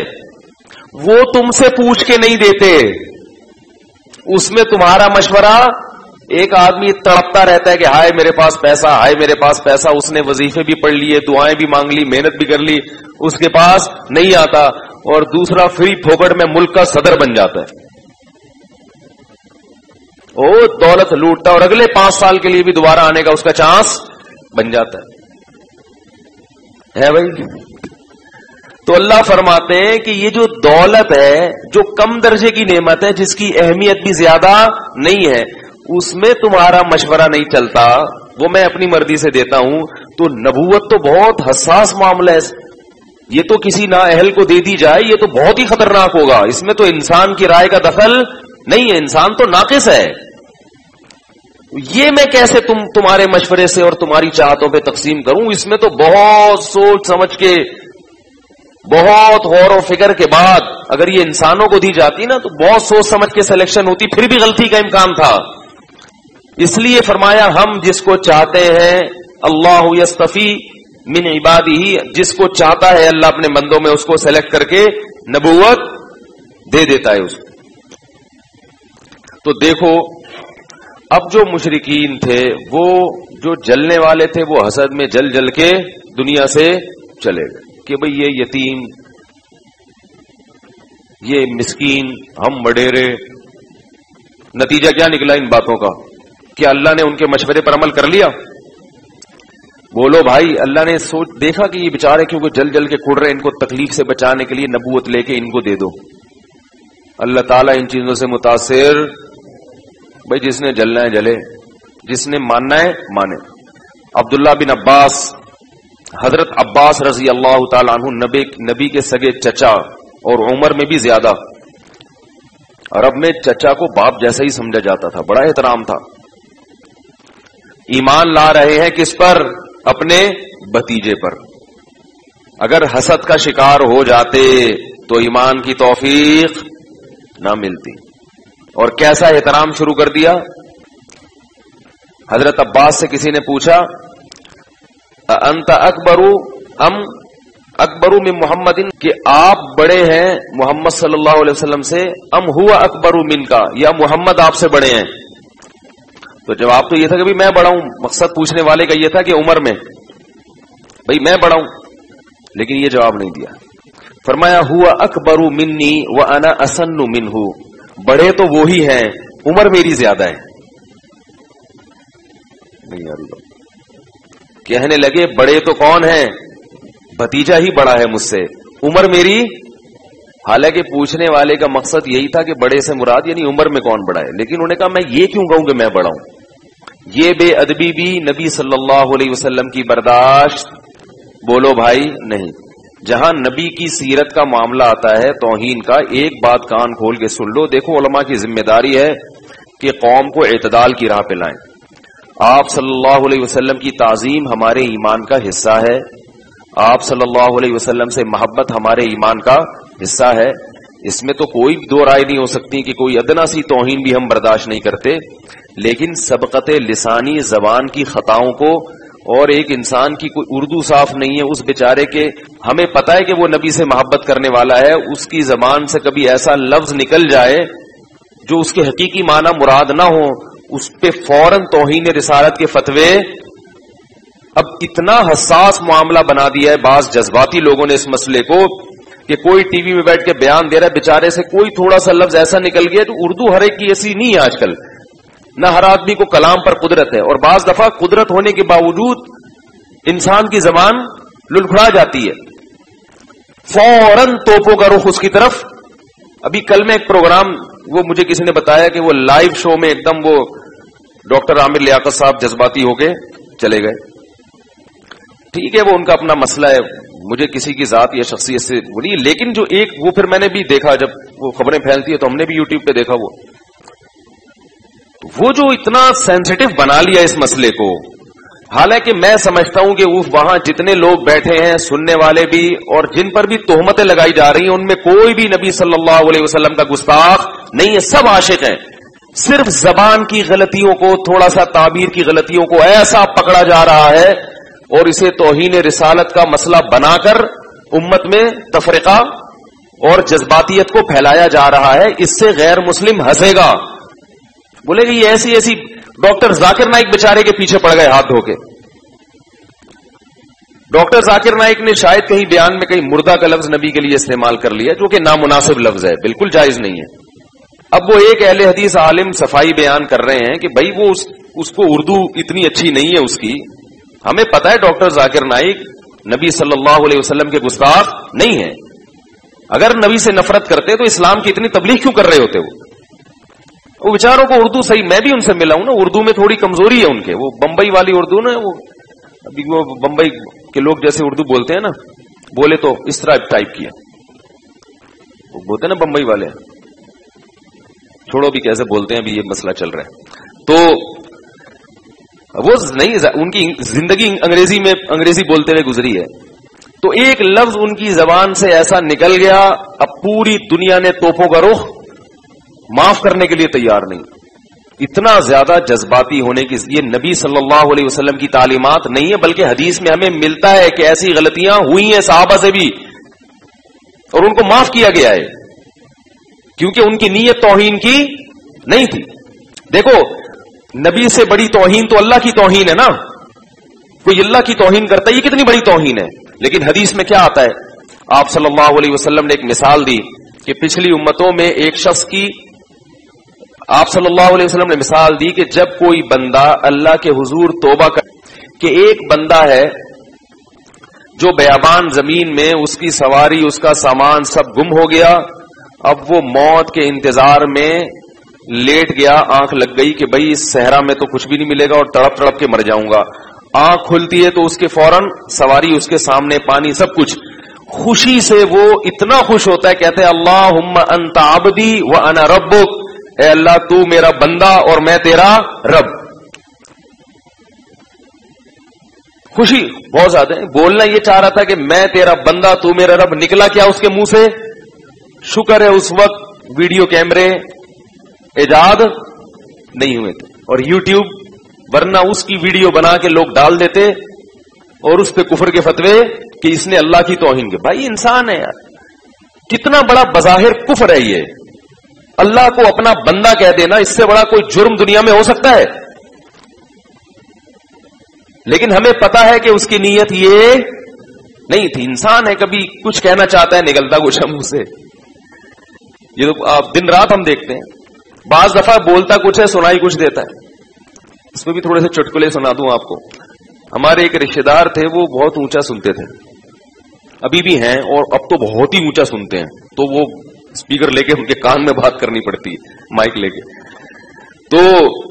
وہ تم سے پوچھ کے نہیں دیتے, اس میں تمہارا مشورہ ایک آدمی تڑپتا رہتا ہے کہ ہائے میرے پاس پیسہ، ہائے میرے پاس پیسہ، اس نے وظیفے بھی پڑھ لیے، دعائیں بھی مانگ لی، محنت بھی کر لی، اس کے پاس نہیں آتا، اور دوسرا فری پھوکٹ میں ملک کا صدر بن جاتا ہے، وہ دولت لوٹتا اور اگلے پانچ سال کے لیے بھی دوبارہ آنے کا اس کا چانس بن جاتا ہے بھائی۔ تو اللہ فرماتے ہیں کہ یہ جو دولت ہے، جو کم درجے کی نعمت ہے، جس کی اہمیت بھی زیادہ نہیں ہے، اس میں تمہارا مشورہ نہیں چلتا، وہ میں اپنی مرضی سے دیتا ہوں، تو نبوت تو بہت حساس معاملہ ہے، یہ تو کسی نااہل کو دے دی جائے یہ تو بہت ہی خطرناک ہوگا، اس میں تو انسان کی رائے کا دخل نہیں ہے، انسان تو ناقص ہے، یہ میں کیسے تم تمہارے مشورے سے اور تمہاری چاہتوں پہ تقسیم کروں، اس میں تو بہت سوچ سمجھ کے، بہت غور و فکر کے بعد اگر یہ انسانوں کو دی جاتی نا تو بہت سوچ سمجھ کے سلیکشن ہوتی، پھر بھی غلطی کا امکان تھا، اس لیے فرمایا ہم جس کو چاہتے ہیں، اللہ یستفی من عبادہ، جس کو چاہتا ہے اللہ اپنے بندوں میں اس کو سلیکٹ کر کے نبوت دے دیتا ہے اس کو۔ تو دیکھو اب جو مشرکین تھے، وہ جو جلنے والے تھے، وہ حسد میں جل جل کے دنیا سے چلے گئے کہ بھئی یہ یتیم، یہ مسکین، ہم وڈیرے۔ نتیجہ کیا نکلا ان باتوں کا؟ کیا اللہ نے ان کے مشورے پر عمل کر لیا؟ بولو بھائی، اللہ نے سوچ دیکھا کہ یہ بیچارے کیونکہ جل جل کے کڑ رہے، ان کو تکلیف سے بچانے کے لیے نبوت لے کے ان کو دے دو۔ اللہ تعالیٰ ان چیزوں سے متاثر، بھائی جس نے جلنا ہے جلے، جس نے ماننا ہے مانے۔ عبداللہ بن عباس، حضرت عباس رضی اللہ تعالیٰ عنہ نبی نبی کے سگے چچا اور عمر میں بھی زیادہ، عرب میں چچا کو باپ جیسا ہی سمجھا جاتا تھا، بڑا احترام تھا۔ ایمان لا رہے ہیں کس پر؟ اپنے بھتیجے پر۔ اگر حسد کا شکار ہو جاتے تو ایمان کی توفیق نہ ملتی، اور کیسا احترام شروع کر دیا۔ حضرت عباس سے کسی نے پوچھا انت اکبر ام اکبر من محمد، کہ آپ بڑے ہیں محمد صلی اللہ علیہ وسلم سے، ام ہوا اکبر من کا، یا محمد آپ سے بڑے ہیں؟ تو جواب تو یہ تھا کہ بھائی میں بڑا ہوں، مقصد پوچھنے والے کا یہ تھا کہ عمر میں بھائی میں بڑا ہوں، لیکن یہ جواب نہیں دیا۔ فرمایا ہوا اکبر منی وانا اسن منہ، بڑے تو وہی ہیں، عمر میری زیادہ ہے۔ نہیں آ رہی کہنے لگے بڑے تو کون ہیں؟ بھتیجا ہی بڑا ہے مجھ سے، عمر میری، حالانکہ پوچھنے والے کا مقصد یہی تھا کہ بڑے سے مراد یعنی عمر میں کون بڑا ہے، لیکن انہوں نے کہا میں یہ کیوں کہوں کہ میں بڑا ہوں؟ یہ بے ادبی بھی نبی صلی اللہ علیہ وسلم کی برداشت، بولو بھائی نہیں۔ جہاں نبی کی سیرت کا معاملہ آتا ہے، توہین کا، ایک بات کان کھول کے سن لو، دیکھو علماء کی ذمہ داری ہے کہ قوم کو اعتدال کی راہ پہ لائیں۔ آپ صلی اللہ علیہ وسلم کی تعظیم ہمارے ایمان کا حصہ ہے، آپ صلی اللہ علیہ وسلم سے محبت ہمارے ایمان کا حصہ ہے، اس میں تو کوئی دو رائے نہیں ہو سکتی کہ کوئی ادنا سی توہین بھی ہم برداشت نہیں کرتے، لیکن سبقت لسانی زبان کی خطاؤں کو، اور ایک انسان کی کوئی اردو صاف نہیں ہے، اس بیچارے کے ہمیں پتا ہے کہ وہ نبی سے محبت کرنے والا ہے، اس کی زبان سے کبھی ایسا لفظ نکل جائے جو اس کے حقیقی معنی مراد نہ ہو، اس پہ فوراً توہین رسالت کے فتوے۔ اب اتنا حساس معاملہ بنا دیا ہے بعض جذباتی لوگوں نے اس مسئلے کو کہ کوئی ٹی وی میں بیٹھ کے بیان دے رہا ہے، بیچارے سے کوئی تھوڑا سا لفظ ایسا نکل گیا تو اردو ہر ایک کی ایسی نہیں ہے آج کل، نہ ہر آدمی کو کلام پر قدرت ہے، اور بعض دفعہ قدرت ہونے کے باوجود انسان کی زبان لڑکھڑا جاتی ہے، فوراً توپوں کا رخ اس کی طرف۔ ابھی کل میں ایک پروگرام، وہ مجھے کسی نے بتایا کہ وہ لائیو شو میں ایک دم وہ ڈاکٹر عامر لیاقت صاحب جذباتی ہو کے چلے گئے، ٹھیک ہے وہ ان کا اپنا مسئلہ ہے، مجھے کسی کی ذات یا شخصیت سے وہ نہیں، لیکن جو ایک وہ پھر میں نے بھی دیکھا، جب وہ خبریں پھیلتی ہے تو ہم نے بھی یوٹیوب پہ دیکھا، وہ وہ جو اتنا سینسیٹیو بنا لیا اس مسئلے کو، حالانکہ میں سمجھتا ہوں کہ وہاں جتنے لوگ بیٹھے ہیں سننے والے بھی، اور جن پر بھی تہمتیں لگائی جا رہی ہیں، ان میں کوئی بھی نبی صلی اللہ علیہ وسلم کا گستاخ نہیں ہے، سب عاشق ہیں، صرف زبان کی غلطیوں کو، تھوڑا سا تعبیر کی غلطیوں کو ایسا پکڑا جا رہا ہے اور اسے توہین رسالت کا مسئلہ بنا کر امت میں تفرقہ اور جذباتیت کو پھیلایا جا رہا ہے۔ اس سے غیر مسلم ہنسے گا، بولے گا یہ ایسی ایسی डॉक्टर जाकिर नाइक बेचारे के पीछे पड़ गए हाथ धो के। डॉक्टर जाकिर नाइक ने शायद कहीं बयान में कहीं मुर्दा का लफ्ज नबी के लिए इस्तेमाल कर लिया, जो कि नामुनासिब लफ्ज है, बिल्कुल जायज नहीं है। अब वो एक अहले हदीस आलिम सफाई बयान कर रहे हैं कि भाई वो उस, उसको उर्दू इतनी अच्छी नहीं है उसकी। हमें पता है डॉक्टर जाकिर नाइक नबी सल्लल्लाहु अलैहि वसल्लम के गुस्ताख नहीं है। अगर नबी से नफरत करते तो इस्लाम की इतनी तबलीग क्यों कर रहे होते? वो वो बेचारों को उर्दू सही, मैं भी उनसे मिला हूं ना, उर्दू में थोड़ी कमजोरी है उनके। वो बंबई वाली उर्दू ना, वो अभी वो बंबई के लोग जैसे उर्दू बोलते हैं ना, बोले तो इस तरह टाइप किया, वो बोलते हैं ना बंबई वाले, छोड़ो भी कैसे बोलते हैं, अभी ये मसला चल रहा है। तो वो नहीं, उनकी जिंदगी अंग्रेजी में अंग्रेजी बोलते हुए गुजरी है, तो एक लफ्ज उनकी जबान से ऐसा निकल गया, अब पूरी दुनिया ने तोपों का रुख माफ करने के लिए तैयार नहीं। इतना ज्यादा जज्बाती होने की, ये नबी सल्लल्लाहु अलैहि वसल्लम की तालीमात नहीं है, बल्कि हदीस में हमें मिलता है कि ऐसी गलतियां हुई हैं सहाबा से भी और उनको माफ किया गया है, क्योंकि उनकी नीयत तौहीन की नहीं थी। देखो, नबी से बड़ी तौहीन तो अल्लाह की तौहीन है ना। कोई अल्लाह की तौहीन करता है, ये कितनी बड़ी तौहीन है। लेकिन हदीस में क्या आता है, आप सल्लल्लाहु अलैहि वसल्लम ने एक मिसाल दी कि पिछली उम्मतों में एक शख्स की, आप सल्लल्लाहु अलैहि वसल्लम ने मिसाल दी कि जब कोई बंदा अल्लाह के हुजूर तौबा कर, कि एक बंदा है जो बयाबान जमीन में उसकी सवारी उसका सामान सब गुम हो गया, अब वो मौत के इंतजार में लेट गया, आंख लग गई कि भाई इस सहरा में तो कुछ भी नहीं मिलेगा और तड़प तड़प के मर जाऊंगा। आंख खुलती है तो उसके फौरन सवारी उसके सामने, पानी, सब कुछ। खुशी से वो इतना खुश होता है, कहते हैं अल्लाहुम्मा अंता अब्दी व अना रब्बुक, ए अल्लाह तू मेरा बंदा और मैं तेरा रब। खुशी बहुत ज्यादा है। बोलना ये चाह रहा था कि मैं तेरा बंदा तू मेरा रब, निकला क्या उसके मुंह से? शुक्र है उस वक्त वीडियो कैमरे इजाद नहीं हुए थे और यूट्यूब, वरना उसकी वीडियो बना के लोग डाल देते और उस पे कुफर के फतवे कि इसने अल्लाह की तौहीन की। भाई इंसान है यार, कितना बड़ा बज़ाहिर कुफर है ये। अल्लाह को अपना बंदा कह देना, इससे बड़ा कोई जुर्म दुनिया में हो सकता है? लेकिन हमें पता है कि उसकी नीयत ये नहीं थी। इंसान है, कभी कुछ कहना चाहता है, निकलता कुछ है मुंह से। ये तो आप दिन रात हम देखते हैं, बाज दफा बोलता कुछ है, सुनाई कुछ देता है। इसमें भी थोड़े से चुटकुले सुना दूं आपको। हमारे एक रिश्तेदार थे, वो बहुत ऊंचा सुनते थे, अभी भी हैं और अब तो बहुत ही ऊंचा सुनते हैं, तो वो स्पीकर लेके उनके कान में बात करनी पड़ती है, माइक लेके। तो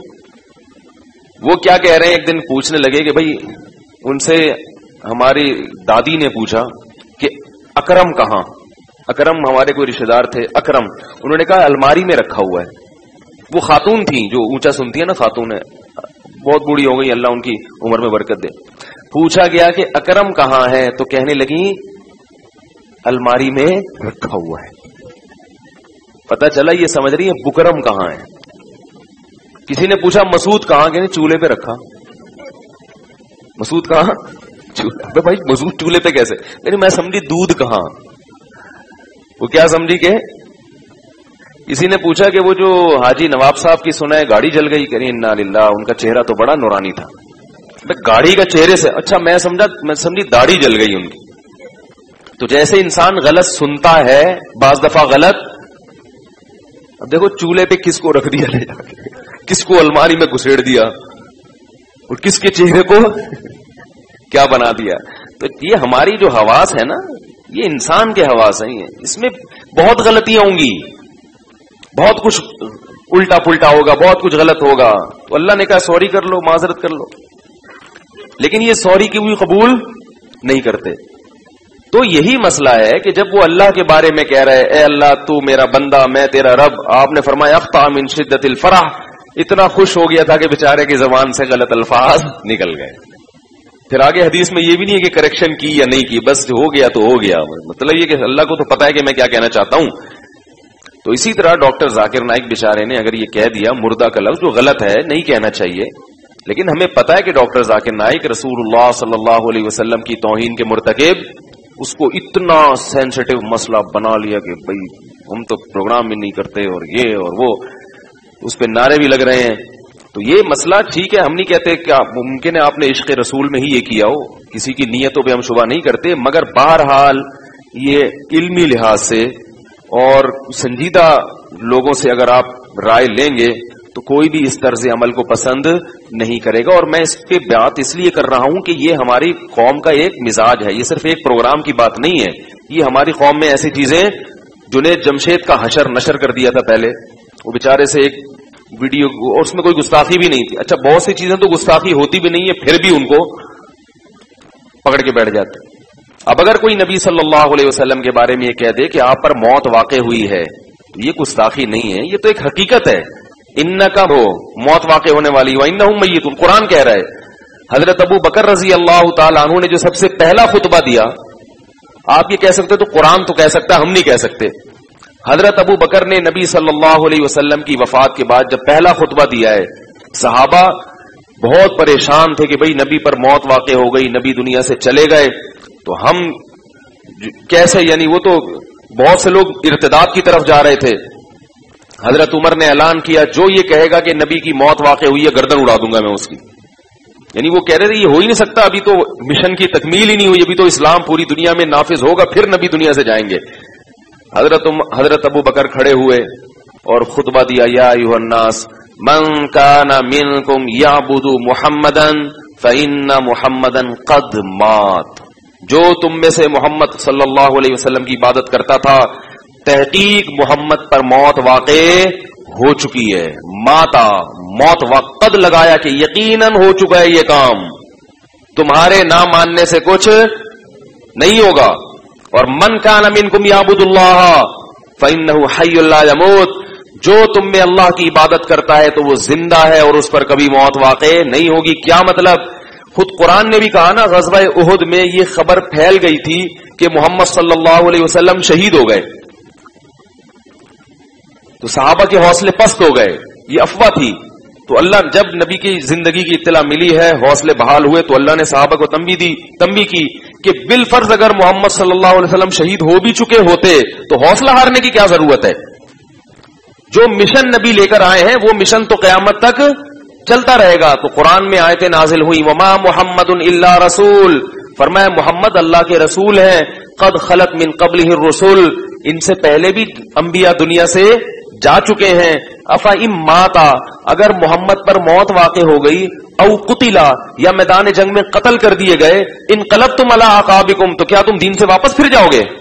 वो क्या कह रहे हैं, एक दिन पूछने लगे कि भाई, उनसे हमारी दादी ने पूछा कि अकरम कहां? अकरम हमारे कोई रिश्तेदार थे, अकरम। उन्होंने कहा अलमारी में रखा हुआ है। वो खातून थी जो ऊंचा सुनती है ना, खातून है, बहुत बूढ़ी हो गई, अल्लाह उनकी उम्र में बरकत दे। पूछा गया कि अकरम कहां है, तो कहने लगी अलमारी में रखा हुआ है। पता चला ये समझ रही है बुकरम कहां है। किसी ने पूछा मसूद कहां, कहने चूल्हे पे रखा। मसूद कहां? चूल्हे। भाई मसूद चूल्हे पे कैसे? कहने मैं समझी दूध कहां। वो क्या समझी के? किसी ने पूछा कि वो जो हाजी नवाब साहब की सुना है गाड़ी जल गई, कह रही इन्ना लिल्लाह, उनका चेहरा तो बड़ा नूरानी था। गाड़ी का चेहरे से, अच्छा मैं समझा, मैं समझी दाढ़ी जल गई उनकी। तो जैसे इंसान गलत सुनता है, बाज दफा गलत। अब देखो चूल्हे पे किसको रख दिया ले जाके, किसको अलमारी में घुसेड़ दिया और किसके चेहरे को क्या बना दिया। तो ये हमारी जो हवास है ना, ये इंसान के हवास है, इसमें बहुत गलतियां होंगी, बहुत कुछ उल्टा पुल्टा होगा, बहुत कुछ गलत होगा। तो अल्लाह ने कहा सॉरी कर लो, माजरत कर लो, लेकिन ये सॉरी की भी कबूल नहीं करते। तो यही मसला है कि जब वो अल्लाह के बारे में कह रहे हैं, ए अल्लाह तू मेरा बंदा मैं तेरा रब, आपने फरमाया अख्ता मिन शिद्दतिल फरह, इतना खुश हो गया था कि बेचारे की जबान से गलत अल्फाज निकल गए। फिर आगे हदीस में ये भी नहीं है कि करेक्शन की या नहीं की, बस हो गया तो हो गया। मतलब ये कि अल्लाह को तो पता है कि मैं क्या कहना चाहता हूं। तो इसी तरह डॉक्टर जाकिर नाइक बेचारे ने अगर ये कह दिया मुर्दा का लफ्ज, जो गलत है, नहीं कहना चाहिए, लेकिन हमें पता है कि डॉक्टर जाकिर नाइक रसूलुल्लाह सल्लल्लाहु अलैहि वसल्लम की तौहीन के मुर्तकिब, उसको इतना सेंसिटिव मसला बना लिया कि भाई हम तो प्रोग्राम भी नहीं करते और ये और वो, उस पे नारे भी लग रहे हैं। تو یہ مسئلہ ٹھیک ہے، ہم نہیں کہتے کہ ممکن ہے آپ نے عشق رسول میں ہی یہ کیا ہو، کسی کی نیتوں پہ ہم شبہ نہیں کرتے، مگر بہرحال یہ علمی لحاظ سے اور سنجیدہ لوگوں سے اگر آپ رائے لیں گے تو کوئی بھی اس طرز عمل کو پسند نہیں کرے گا. اور میں اس پہ بات اس لیے کر رہا ہوں کہ یہ ہماری قوم کا ایک مزاج ہے، یہ صرف ایک پروگرام کی بات نہیں ہے. یہ ہماری قوم میں ایسی چیزیں، جنید جمشید کا حشر نشر کر دیا تھا پہلے، وہ بیچارے سے ایک ویڈیو، اور اس میں کوئی گستاخی بھی نہیں تھی. اچھا بہت سی چیزیں تو گستاخی ہوتی بھی نہیں ہے، پھر بھی ان کو پکڑ کے بیٹھ جاتے. اب اگر کوئی نبی صلی اللہ علیہ وسلم کے بارے میں یہ کہہ دے کہ آپ پر موت واقع ہوئی ہے تو یہ گستاخی نہیں ہے، یہ تو ایک حقیقت ہے. انکا ہو، موت واقع ہونے والی، وانہم میتون، قرآن کہہ رہا ہے. حضرت ابو بکر رضی اللہ تعالیٰ عنہ نے جو سب سے پہلا خطبہ دیا، آپ یہ کہہ سکتے تو قرآن تو کہہ سکتا، ہم نہیں کہہ سکتے. حضرت ابو بکر نے نبی صلی اللہ علیہ وسلم کی وفات کے بعد جب پہلا خطبہ دیا ہے، صحابہ بہت پریشان تھے کہ بھئی نبی پر موت واقع ہو گئی، نبی دنیا سے چلے گئے، تو ہم کیسے، یعنی وہ تو بہت سے لوگ ارتداد کی طرف جا رہے تھے. حضرت عمر نے اعلان کیا جو یہ کہے گا کہ نبی کی موت واقع ہوئی ہے گردن اڑا دوں گا میں اس کی. یعنی وہ کہہ رہے تھے یہ ہو ہی نہیں سکتا، ابھی تو مشن کی تکمیل ہی نہیں ہوئی، ابھی تو اسلام پوری دنیا میں نافذ ہوگا پھر نبی دنیا سے جائیں گے. حضرت حضرت ابو بکر کھڑے ہوئے اور خطبہ دیا، یا ایھا الناس من کان منکم یعبد محمدا فإن محمدا قد مات. جو تم میں سے محمد صلی اللہ علیہ وسلم کی عبادت کرتا تھا، تحقیق محمد پر موت واقع ہو چکی ہے. ماتا، موت وقت لگایا کہ یقیناً ہو چکا ہے یہ کام، تمہارے نہ ماننے سے کچھ نہیں ہوگا. اور من کان منکم یعبد اللہ فإنہ حی لا یموت، جو تم میں اللہ کی عبادت کرتا ہے تو وہ زندہ ہے اور اس پر کبھی موت واقع نہیں ہوگی. کیا مطلب؟ خود قرآن نے بھی کہا نا، غزوہ احد میں یہ خبر پھیل گئی تھی کہ محمد صلی اللہ علیہ وسلم شہید ہو گئے، تو صحابہ کے حوصلے پست ہو گئے، یہ افواہ تھی. تو اللہ جب نبی کی زندگی کی اطلاع ملی ہے، حوصلے بحال ہوئے، تو اللہ نے صحابہ کو تنبیہ دی تنبیہ کی کہ بالفرض اگر محمد صلی اللہ علیہ وسلم شہید ہو بھی چکے ہوتے تو حوصلہ ہارنے کی کیا ضرورت ہے. جو مشن نبی لے کر آئے ہیں وہ مشن تو قیامت تک چلتا رہے گا. تو قرآن میں آیتیں نازل ہوئی، وما محمد الا رسول، فرمایا محمد اللہ کے رسول ہیں، قد خلت من قبلہ الرسل، ان سے پہلے بھی انبیاء دنیا سے جا چکے ہیں. افا ام ماتا، اگر محمد پر موت واقع ہو گئی، او قتلا، یا میدان جنگ میں قتل کر دیے گئے، انقلبتم علی اعقابکم، تو کیا تم دین سے واپس پھر جاؤ گے؟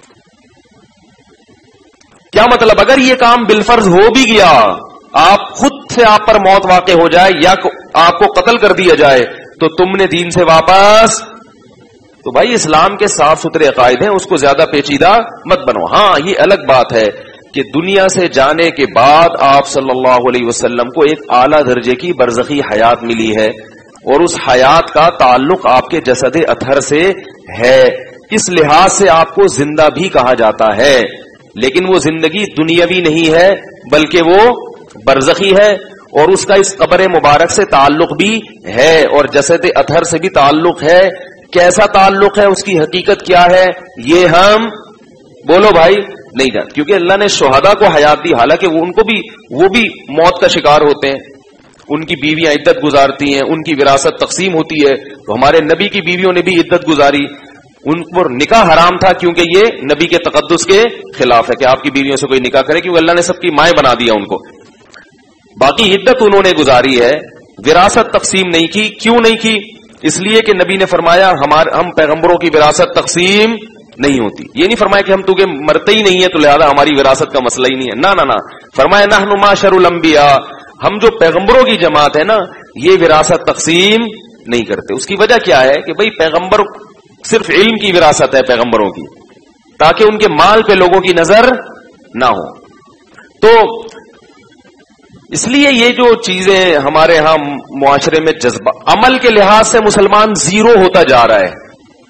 کیا مطلب؟ اگر یہ کام بالفرض ہو بھی گیا، آپ خود سے آپ پر موت واقع ہو جائے یا آپ کو قتل کر دیا جائے، تو تم نے دین سے واپس، تو بھائی اسلام کے صاف ستھرے عقائد ہیں، اس کو زیادہ پیچیدہ مت بنو. ہاں یہ الگ بات ہے کہ دنیا سے جانے کے بعد آپ صلی اللہ علیہ وسلم کو ایک اعلیٰ درجے کی برزخی حیات ملی ہے، اور اس حیات کا تعلق آپ کے جسد اطہر سے ہے، اس لحاظ سے آپ کو زندہ بھی کہا جاتا ہے. لیکن وہ زندگی دنیاوی نہیں ہے بلکہ وہ برزخی ہے، اور اس کا اس قبر مبارک سے تعلق بھی ہے اور جسد اطہر سے بھی تعلق ہے. کیسا تعلق ہے، اس کی حقیقت کیا ہے، یہ ہم بولو بھائی نہیں جانتے، کیونکہ اللہ نے شہداء کو حیات دی، حالانکہ وہ ان کو بھی وہ بھی موت کا شکار ہوتے ہیں، ان کی بیویاں عدت گزارتی ہیں، ان کی وراثت تقسیم ہوتی ہے. تو ہمارے نبی کی بیویوں نے بھی عدت گزاری، ان پر نکاح حرام تھا کیونکہ یہ نبی کے تقدس کے خلاف ہے کہ آپ کی بیویوں سے کوئی نکاح کرے، کیونکہ اللہ نے سب کی مائیں بنا دیا ان کو. باقی عدت انہوں نے گزاری ہے، وراثت تقسیم نہیں کی. کیوں نہیں کی؟ اس لیے کہ نبی نے فرمایا ہمارے ہم پیغمبروں کی وراثت تقسیم نہیں ہوتی. یہ نہیں فرمایا کہ ہم تو کہ مرتے ہی نہیں ہے تو لہذا ہماری وراثت کا مسئلہ ہی نہیں ہے، نہ نہ نہ فرمایا نحن معاشر الانبیاء، ہم جو پیغمبروں کی جماعت ہے نا یہ وراثت تقسیم نہیں کرتے. اس کی وجہ کیا ہے کہ بھئی پیغمبر صرف علم کی وراثت ہے پیغمبروں کی، تاکہ ان کے مال پہ لوگوں کی نظر نہ ہو. تو اس لیے یہ جو چیزیں ہمارے ہاں معاشرے میں جذبہ، عمل کے لحاظ سے مسلمان زیرو ہوتا جا رہا ہے.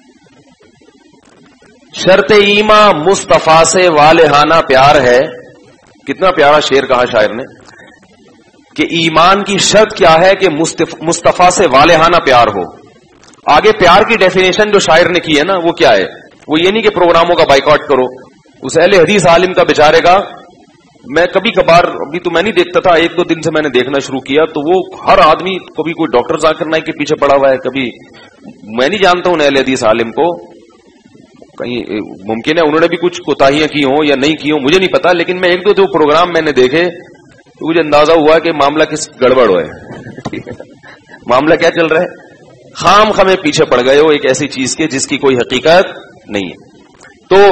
شرط ایمان مصطفیٰ سے والہانہ پیار ہے. کتنا پیارا شعر کہا شاعر نے کہ ایمان کی شرط کیا ہے کہ مصطفیٰ سے والہانہ پیار ہو. آگے پیار کی ڈیفینیشن جو شاعر نے کی ہے نا وہ کیا ہے؟ وہ یہ نہیں کہ پروگراموں کا بائیکاٹ کرو. اس اہل حدیث عالم کا بیچارے کا میں کبھی کبھار، ابھی تو میں نہیں دیکھتا تھا، ایک دو دن سے میں نے دیکھنا شروع کیا، تو وہ ہر آدمی، کبھی کوئی ڈاکٹر ذاکر نائک کے پیچھے پڑا ہوا ہے، کبھی میں نہیں جانتا ہوں اہل حدیث عالم کو، کہیں ممکن ہے انہوں نے بھی کچھ کوتاہیاں کی ہوں یا نہیں کی ہوں، مجھے نہیں پتا، لیکن میں ایک دو دو پروگرام میں نے دیکھے تو مجھے اندازہ ہوا کہ معاملہ کس گڑبڑ ہوا ہے معاملہ کیا چل رہا ہے، خام خامے پیچھے پڑ گئے ہو ایک ایسی چیز کے جس کی کوئی حقیقت نہیں ہے۔ تو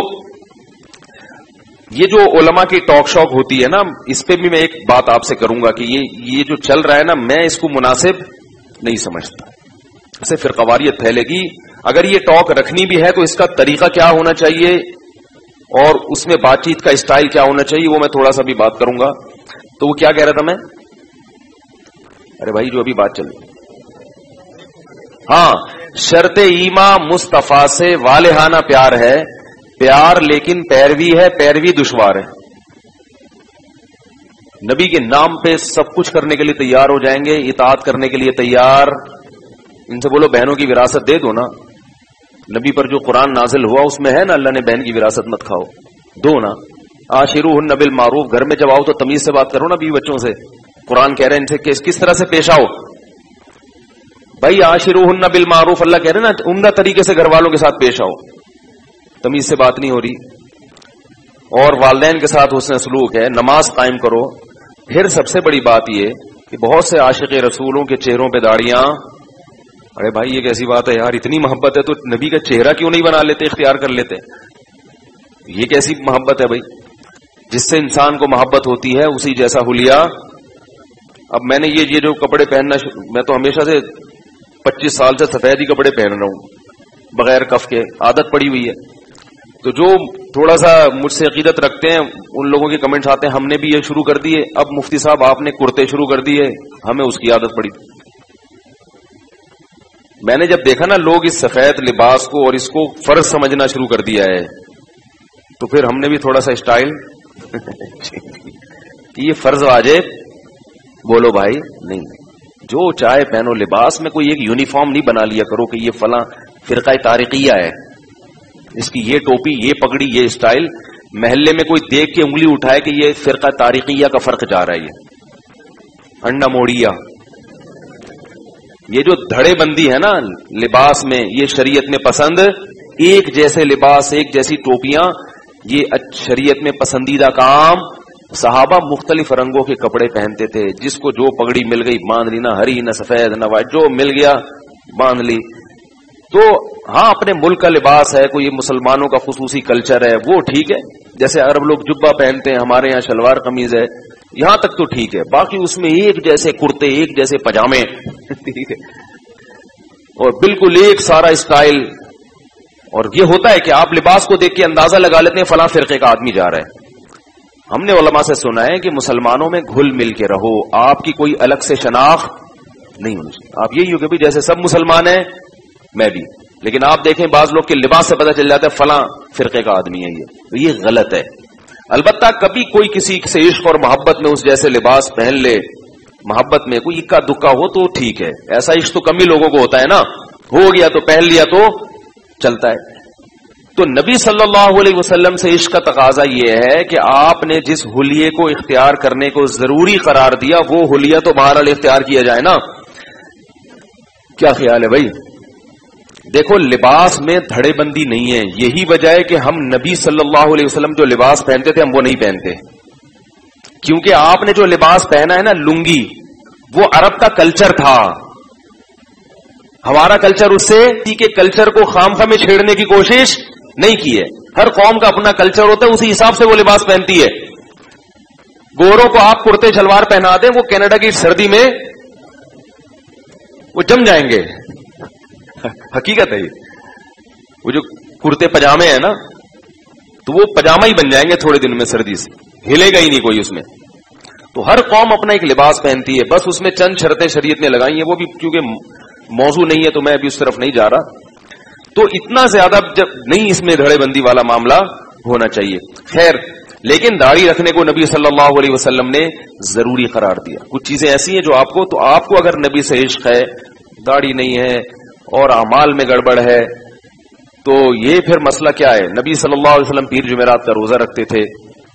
یہ جو علماء کی ٹاک شاک ہوتی ہے نا، اس پہ بھی میں ایک بات آپ سے کروں گا کہ یہ یہ جو چل رہا ہے نا، میں اس کو مناسب نہیں سمجھتا، اس سے فرقواریت پھیلے گی۔ اگر یہ ٹاک رکھنی بھی ہے تو اس کا طریقہ کیا ہونا چاہیے اور اس میں بات چیت کا اسٹائل کیا ہونا چاہیے، وہ میں تھوڑا سا بھی بات کروں گا۔ تو وہ کیا کہہ رہا تھا میں، ارے بھائی جو ابھی بات چل رہی، ہاں، شرط ایما مصطفیٰ سے والہانہ پیار ہے، پیار لیکن پیروی ہے، پیروی دشوار ہے۔ نبی کے نام پہ سب کچھ کرنے کے لیے تیار ہو جائیں گے، اطاعت کرنے کے لیے تیار، ان سے بولو بہنوں کی وراثت دے دو نا، نبی پر جو قرآن نازل ہوا اس میں ہے نا اللہ نے بہن کی وراثت مت کھاؤ، دو نا، عاشروہن بالمعروف، گھر میں جب آؤ تو تمیز سے بات کرو نا بیوی بچوں سے، قرآن کہہ رہے ہیں ان سے کس کس طرح سے پیش آؤ بھائی، عاشروہن بالمعروف، اللہ کہہ رہے ہیں نا عمدہ طریقے سے گھر والوں کے ساتھ پیش آؤ، تمیز سے بات نہیں ہو رہی، اور والدین کے ساتھ حسن سلوک ہے، نماز قائم کرو۔ پھر سب سے بڑی بات یہ کہ بہت سے عاشق رسولوں کے چہروں پہ داڑیاں، ارے بھائی یہ کیسی بات ہے یار، اتنی محبت ہے تو نبی کا چہرہ کیوں نہیں بنا لیتے، اختیار کر لیتے، یہ کیسی محبت ہے بھائی، جس سے انسان کو محبت ہوتی ہے اسی جیسا حلیہ۔ اب میں نے یہ یہ جو کپڑے پہننا، میں تو ہمیشہ سے پچیس سال سے سفید ہی کپڑے پہن رہا ہوں بغیر کف کے، عادت پڑی ہوئی ہے، تو جو تھوڑا سا مجھ سے عقیدت رکھتے ہیں ان لوگوں کے کمنٹس آتے ہیں ہم نے بھی یہ شروع کر دیے، اب مفتی صاحب آپ نے کرتے شروع کر دیے، ہمیں اس کی عادت پڑی۔ میں نے جب دیکھا نا لوگ اس سفید لباس کو اور اس کو فرض سمجھنا شروع کر دیا ہے، تو پھر ہم نے بھی تھوڑا سا اسٹائل کہ یہ فرض واجب، بولو بھائی نہیں، جو چاہے پہنو، لباس میں کوئی ایک یونیفارم نہیں بنا لیا کرو کہ یہ فلاں فرقہ طارقیہ ہے، اس کی یہ ٹوپی، یہ پگڑی، یہ اسٹائل، محلے میں کوئی دیکھ کے انگلی اٹھائے کہ یہ فرقہ طارقیہ کا فرق جا رہا ہے، یہ انڈا موڑیا، یہ جو دھڑے بندی ہے نا لباس میں، یہ شریعت میں پسند، ایک جیسے لباس، ایک جیسی ٹوپیاں، یہ شریعت میں پسندیدہ کام۔ صحابہ مختلف رنگوں کے کپڑے پہنتے تھے، جس کو جو پگڑی مل گئی باندھ لی، نہ ہری نہ سفید نہ وائٹ، جو مل گیا باندھ لی۔ تو ہاں اپنے ملک کا لباس ہے، کوئی مسلمانوں کا خصوصی کلچر ہے، وہ ٹھیک ہے، جیسے عرب لوگ جبہ پہنتے ہیں، ہمارے یہاں شلوار قمیض ہے، یہاں تک تو ٹھیک ہے، باقی اس میں ایک جیسے کرتے، ایک جیسے پجامے ٹھیک ہے، اور بالکل ایک سارا اسٹائل۔ اور یہ ہوتا ہے کہ آپ لباس کو دیکھ کے اندازہ لگا لیتے ہیں فلاں فرقے کا آدمی جا رہا ہے۔ ہم نے علماء سے سنا ہے کہ مسلمانوں میں گھل مل کے رہو، آپ کی کوئی الگ سے شناخت نہیں ہونی چاہیے، آپ یہی ہو کہ بھی جیسے سب مسلمان ہیں میں بھی، لیکن آپ دیکھیں بعض لوگ کے لباس سے پتہ چل جاتا ہے فلاں فرقے کا آدمی ہے، یہ تو یہ غلط ہے۔ البتہ کبھی کوئی کسی سے عشق اور محبت میں اس جیسے لباس پہن لے، محبت میں کوئی اکا دکا ہو تو ٹھیک ہے، ایسا عشق تو کم ہی لوگوں کو ہوتا ہے نا، ہو گیا تو پہن لیا تو چلتا ہے۔ تو نبی صلی اللہ علیہ وسلم سے عشق کا تقاضا یہ ہے کہ آپ نے جس حلیے کو اختیار کرنے کو ضروری قرار دیا وہ حلیہ تو بہرحال اختیار کیا جائے نا۔ کیا خیال ہے بھائی؟ دیکھو لباس میں دھڑے بندی نہیں ہے، یہی وجہ ہے کہ ہم نبی صلی اللہ علیہ وسلم جو لباس پہنتے تھے ہم وہ نہیں پہنتے، کیونکہ آپ نے جو لباس پہنا ہے نا لنگی، وہ عرب کا کلچر تھا، ہمارا کلچر اس سے کے کلچر کو خام خواہ میں چھیڑنے کی کوشش نہیں کی ہے۔ ہر قوم کا اپنا کلچر ہوتا ہے، اسی حساب سے وہ لباس پہنتی ہے۔ گوروں کو آپ کرتے شلوار پہنا دیں، وہ کینیڈا کی سردی میں وہ جم جائیں گے، حقیقت ہے یہ۔ وہ جو کرتے پجامے ہیں نا تو وہ پجامہ ہی بن جائیں گے تھوڑے دن میں، سردی سے ہلے گا ہی نہیں کوئی اس میں۔ تو ہر قوم اپنا ایک لباس پہنتی ہے، بس اس میں چند شرطیں شریعت نے لگائی ہیں، وہ بھی کیونکہ موضوع نہیں ہے تو میں ابھی اس طرف نہیں جا رہا۔ تو اتنا زیادہ جب نہیں اس میں دھڑے بندی والا معاملہ ہونا چاہیے۔ خیر، لیکن داڑھی رکھنے کو نبی صلی اللہ علیہ وسلم نے ضروری قرار دیا۔ کچھ چیزیں ایسی ہیں جو آپ کو تو آپ کو اگر نبی سے عشق ہے، داڑھی نہیں ہے اور اعمال میں گڑبڑ ہے تو یہ پھر مسئلہ کیا ہے؟ نبی صلی اللہ علیہ وسلم پیر جمعرات کا روزہ رکھتے تھے،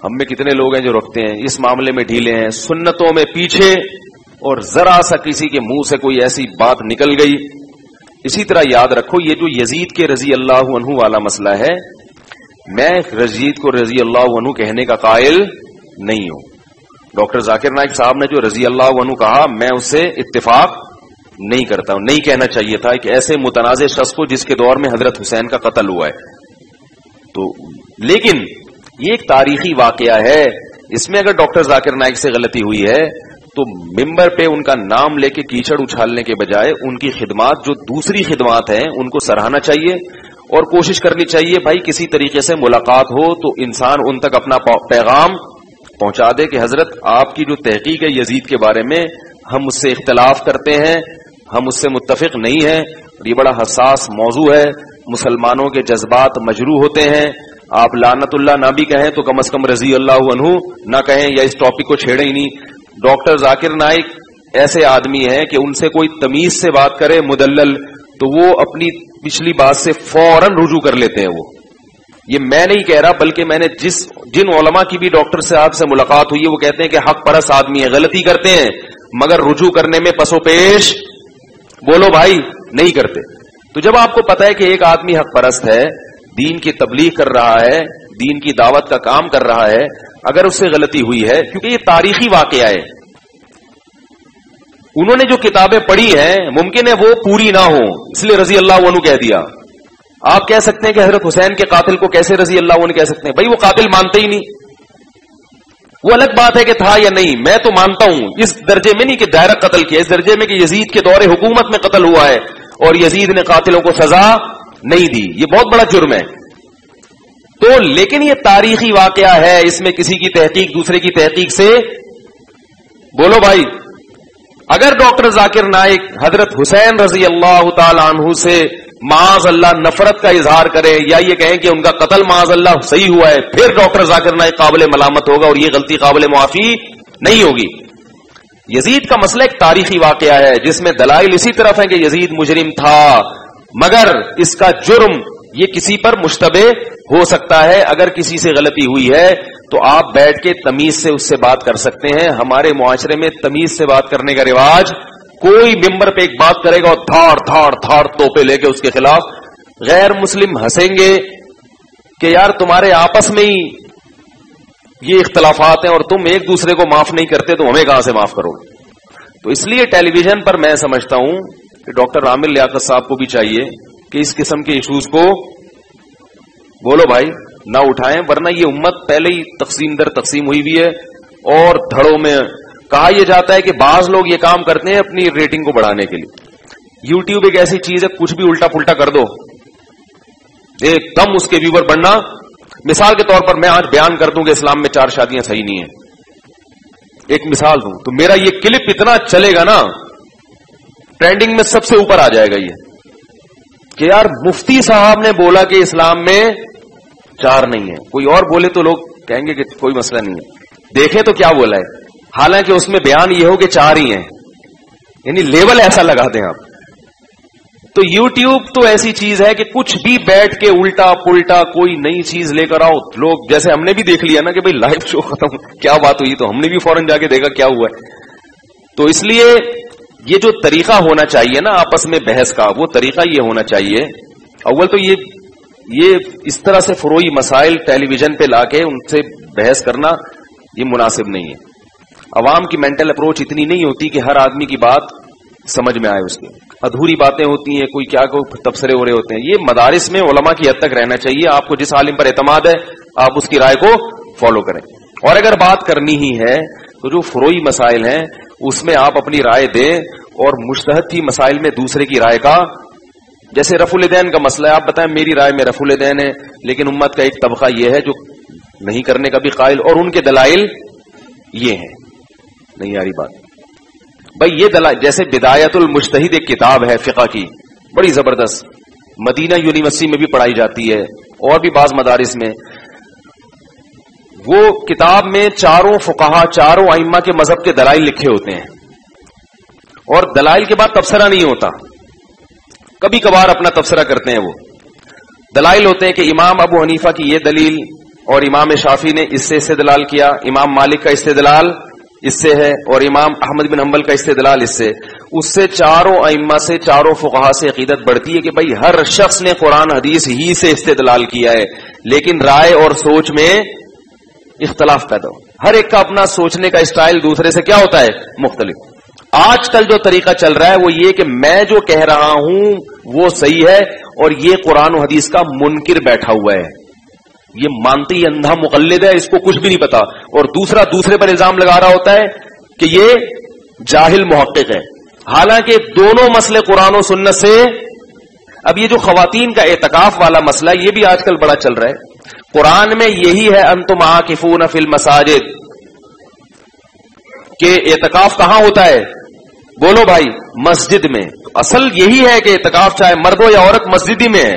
ہم میں کتنے لوگ ہیں جو رکھتے ہیں، اس معاملے میں ڈھیلے ہیں، سنتوں میں پیچھے، اور ذرا سا کسی کے منہ سے کوئی ایسی بات نکل گئی. اسی طرح یاد رکھو یہ جو یزید کے رضی اللہ عنہ والا مسئلہ ہے، میں یزید کو رضی اللہ عنہ کہنے کا قائل نہیں ہوں. ڈاکٹر ذاکر نائک صاحب نے جو رضی اللہ عنہ کہا میں اس سے اتفاق نہیں کرتا ہوں. نہیں کہنا چاہیے تھا ایک ایسے متنازع شخص کو جس کے دور میں حضرت حسین کا قتل ہوا ہے. تو لیکن یہ ایک تاریخی واقعہ ہے، اس میں اگر ڈاکٹر ذاکر نائک سے غلطی ہوئی ہے تو ممبر پہ ان کا نام لے کے کیچڑ اچھالنے کے بجائے ان کی خدمات جو دوسری خدمات ہیں ان کو سراہنا چاہیے اور کوشش کرنی چاہیے بھائی کسی طریقے سے ملاقات ہو تو انسان ان تک اپنا پیغام پہنچا دے کہ حضرت آپ کی جو تحقیق ہے یزید کے بارے میں ہم اس سے اختلاف کرتے ہیں، ہم اس سے متفق نہیں ہیں، یہ بڑا حساس موضوع ہے، مسلمانوں کے جذبات مجروح ہوتے ہیں. آپ لعنت اللہ نہ بھی کہیں تو کم از کم رضی اللہ عنہ نہ کہیں یا اس ٹاپک کو چھیڑیں ہی نہیں. ڈاکٹر ذاکر نائک ایسے آدمی ہیں کہ ان سے کوئی تمیز سے بات کرے مدلل تو وہ اپنی پچھلی بات سے فوراً رجوع کر لیتے ہیں. وہ یہ میں نہیں کہہ رہا بلکہ میں نے جس جن علماء کی بھی ڈاکٹر صاحب سے ملاقات ہوئی ہے وہ کہتے ہیں کہ حق پرست آدمی ہے، غلطی کرتے ہیں مگر رجوع کرنے میں پسو پیش بولو بھائی نہیں کرتے. تو جب آپ کو پتا ہے کہ ایک آدمی حق پرست ہے، دین کی تبلیغ کر رہا ہے، دین کی دعوت کا کام کر رہا ہے، اگر اس سے غلطی ہوئی ہے کیونکہ یہ تاریخی واقعہ ہے، انہوں نے جو کتابیں پڑھی ہیں ممکن ہے وہ پوری نہ ہوں اس لیے رضی اللہ عنہ کہہ دیا. آپ کہہ سکتے ہیں کہ حضرت حسین کے قاتل کو کیسے رضی اللہ عنہ کہہ سکتے ہیں؟ بھائی وہ قاتل مانتے ہی نہیں. وہ الگ بات ہے کہ تھا یا نہیں، میں تو مانتا ہوں اس درجے میں نہیں کہ ڈائریکٹ قتل کیا، اس درجے میں کہ یزید کے دور حکومت میں قتل ہوا ہے اور یزید نے قاتلوں کو سزا نہیں دی، یہ بہت بڑا جرم ہے. تو لیکن یہ تاریخی واقعہ ہے، اس میں کسی کی تحقیق دوسرے کی تحقیق سے بولو بھائی. اگر ڈاکٹر ذاکر نائک حضرت حسین رضی اللہ تعالی عنہ سے معاذ اللہ نفرت کا اظہار کرے یا یہ کہیں کہ ان کا قتل معاذ اللہ صحیح ہوا ہے، پھر ڈاکٹر ذاکر نائک قابل ملامت ہوگا اور یہ غلطی قابل معافی نہیں ہوگی. یزید کا مسئلہ ایک تاریخی واقعہ ہے جس میں دلائل اسی طرف ہیں کہ یزید مجرم تھا، مگر اس کا جرم یہ کسی پر مشتبہ ہو سکتا ہے. اگر کسی سے غلطی ہوئی ہے تو آپ بیٹھ کے تمیز سے اس سے بات کر سکتے ہیں. ہمارے معاشرے میں تمیز سے بات کرنے کا رواج، کوئی ممبر پہ ایک بات کرے گا اور تھاڑ تھاڑ تھاڑ توپے لے کے اس کے خلاف. غیر مسلم ہنسیں گے کہ یار تمہارے آپس میں ہی یہ اختلافات ہیں اور تم ایک دوسرے کو معاف نہیں کرتے تو ہمیں کہاں سے معاف کرو گے. تو اس لیے ٹیلی ویژن پر میں سمجھتا ہوں کہ ڈاکٹر عامر لیاقت صاحب کو بھی چاہیے کہ اس قسم کے ایشوز کو بولو بھائی نہ اٹھائیں، ورنہ یہ امت پہلے ہی تقسیم در تقسیم ہوئی بھی ہے. اور دھڑوں میں کہا یہ جاتا ہے کہ بعض لوگ یہ کام کرتے ہیں اپنی ریٹنگ کو بڑھانے کے لیے. یوٹیوب ایک ایسی چیز ہے کچھ بھی الٹا پلٹا کر دو ایک دم اس کے ویور بڑھنا. مثال کے طور پر میں آج بیان کر دوں کہ اسلام میں چار شادیاں صحیح نہیں ہیں، ایک مثال دوں تو میرا یہ کلپ اتنا چلے گا نا، ٹرینڈنگ میں سب سے اوپر آ جائے گا یہ کہ یار مفتی صاحب نے بولا کہ اسلام میں چار نہیں ہے. کوئی اور بولے تو لوگ کہیں گے کہ کوئی مسئلہ نہیں ہے، دیکھیں تو کیا بولا ہے، حالانکہ اس میں بیان یہ ہو کہ چار ہی ہیں، یعنی لیول ایسا لگا دیں آپ. تو یوٹیوب تو ایسی چیز ہے کہ کچھ بھی بیٹھ کے الٹا پلٹا کوئی نئی چیز لے کر آؤ. لوگ جیسے ہم نے بھی دیکھ لیا نا کہ بھائی لائیو شو ختم کیا بات ہوئی تو ہم نے بھی فوراً جا کے دیکھا کیا ہوا ہے. تو اس لیے یہ جو طریقہ ہونا چاہیے نا آپس میں بحث کا، وہ طریقہ یہ ہونا چاہیے. اول تو یہ یہ اس طرح سے فروئی مسائل ٹیلی ویژن پہ لا کے ان سے بحث کرنا یہ مناسب نہیں ہے. عوام کی مینٹل اپروچ اتنی نہیں ہوتی کہ ہر آدمی کی بات سمجھ میں آئے، اس کی ادھوری باتیں ہوتی ہیں، کوئی کیا کوئی تبصرے ہو رہے ہوتے ہیں. یہ مدارس میں علماء کی حد تک رہنا چاہیے. آپ کو جس عالم پر اعتماد ہے آپ اس کی رائے کو فالو کریں. اور اگر بات کرنی ہی ہے تو جو فروئی مسائل ہیں اس میں آپ اپنی رائے دیں، اور مجتہد کی مسائل میں دوسرے کی رائے کا، جیسے رفع الیدین کا مسئلہ ہے، آپ بتائیں میری رائے میں رفع الیدین ہے لیکن امت کا ایک طبقہ یہ ہے جو نہیں کرنے کا بھی قائل، اور ان کے دلائل یہ ہیں. نہیں آ رہی بات بھائی. یہ دلائل جیسے بدایت المجتہد ایک کتاب ہے فقہ کی، بڑی زبردست، مدینہ یونیورسٹی میں بھی پڑھائی جاتی ہے اور بھی بعض مدارس میں. وہ کتاب میں چاروں فقہا چاروں ائمہ کے مذہب کے دلائل لکھے ہوتے ہیں اور دلائل کے بعد تبصرہ نہیں ہوتا. کبھی کبھار اپنا تبصرہ کرتے ہیں. وہ دلائل ہوتے ہیں کہ امام ابو حنیفہ کی یہ دلیل، اور امام شافعی نے اس سے استدلال کیا، امام مالک کا استدلال اس سے ہے، اور امام احمد بن حنبل کا استدلال اس سے، اس سے چاروں ائمہ سے، چاروں فقہا سے عقیدت بڑھتی ہے کہ بھائی ہر شخص نے قرآن حدیث ہی سے استدلال کیا ہے، لیکن رائے اور سوچ میں اختلاف پیدا ہو، ہر ایک کا اپنا سوچنے کا اسٹائل دوسرے سے کیا ہوتا ہے، مختلف۔ آج کل جو طریقہ چل رہا ہے وہ یہ کہ میں جو کہہ رہا ہوں وہ صحیح ہے اور یہ قرآن و حدیث کا منکر بیٹھا ہوا ہے، یہ مانتی اندھا مقلد ہے، اس کو کچھ بھی نہیں پتا، اور دوسرا دوسرے پر الزام لگا رہا ہوتا ہے کہ یہ جاہل محقق ہے، حالانکہ دونوں مسئلے قرآن و سنت سے۔ اب یہ جو خواتین کا اعتکاف والا مسئلہ یہ بھی آج کل بڑا چل رہا ہے، قرآن میں یہی ہے انتم عاکفون فی المساجد، کہ اعتکاف کہاں ہوتا ہے، بولو بھائی، مسجد میں۔ اصل یہی ہے کہ اعتکاف چاہے مرد ہو یا عورت مسجد ہی میں ہے۔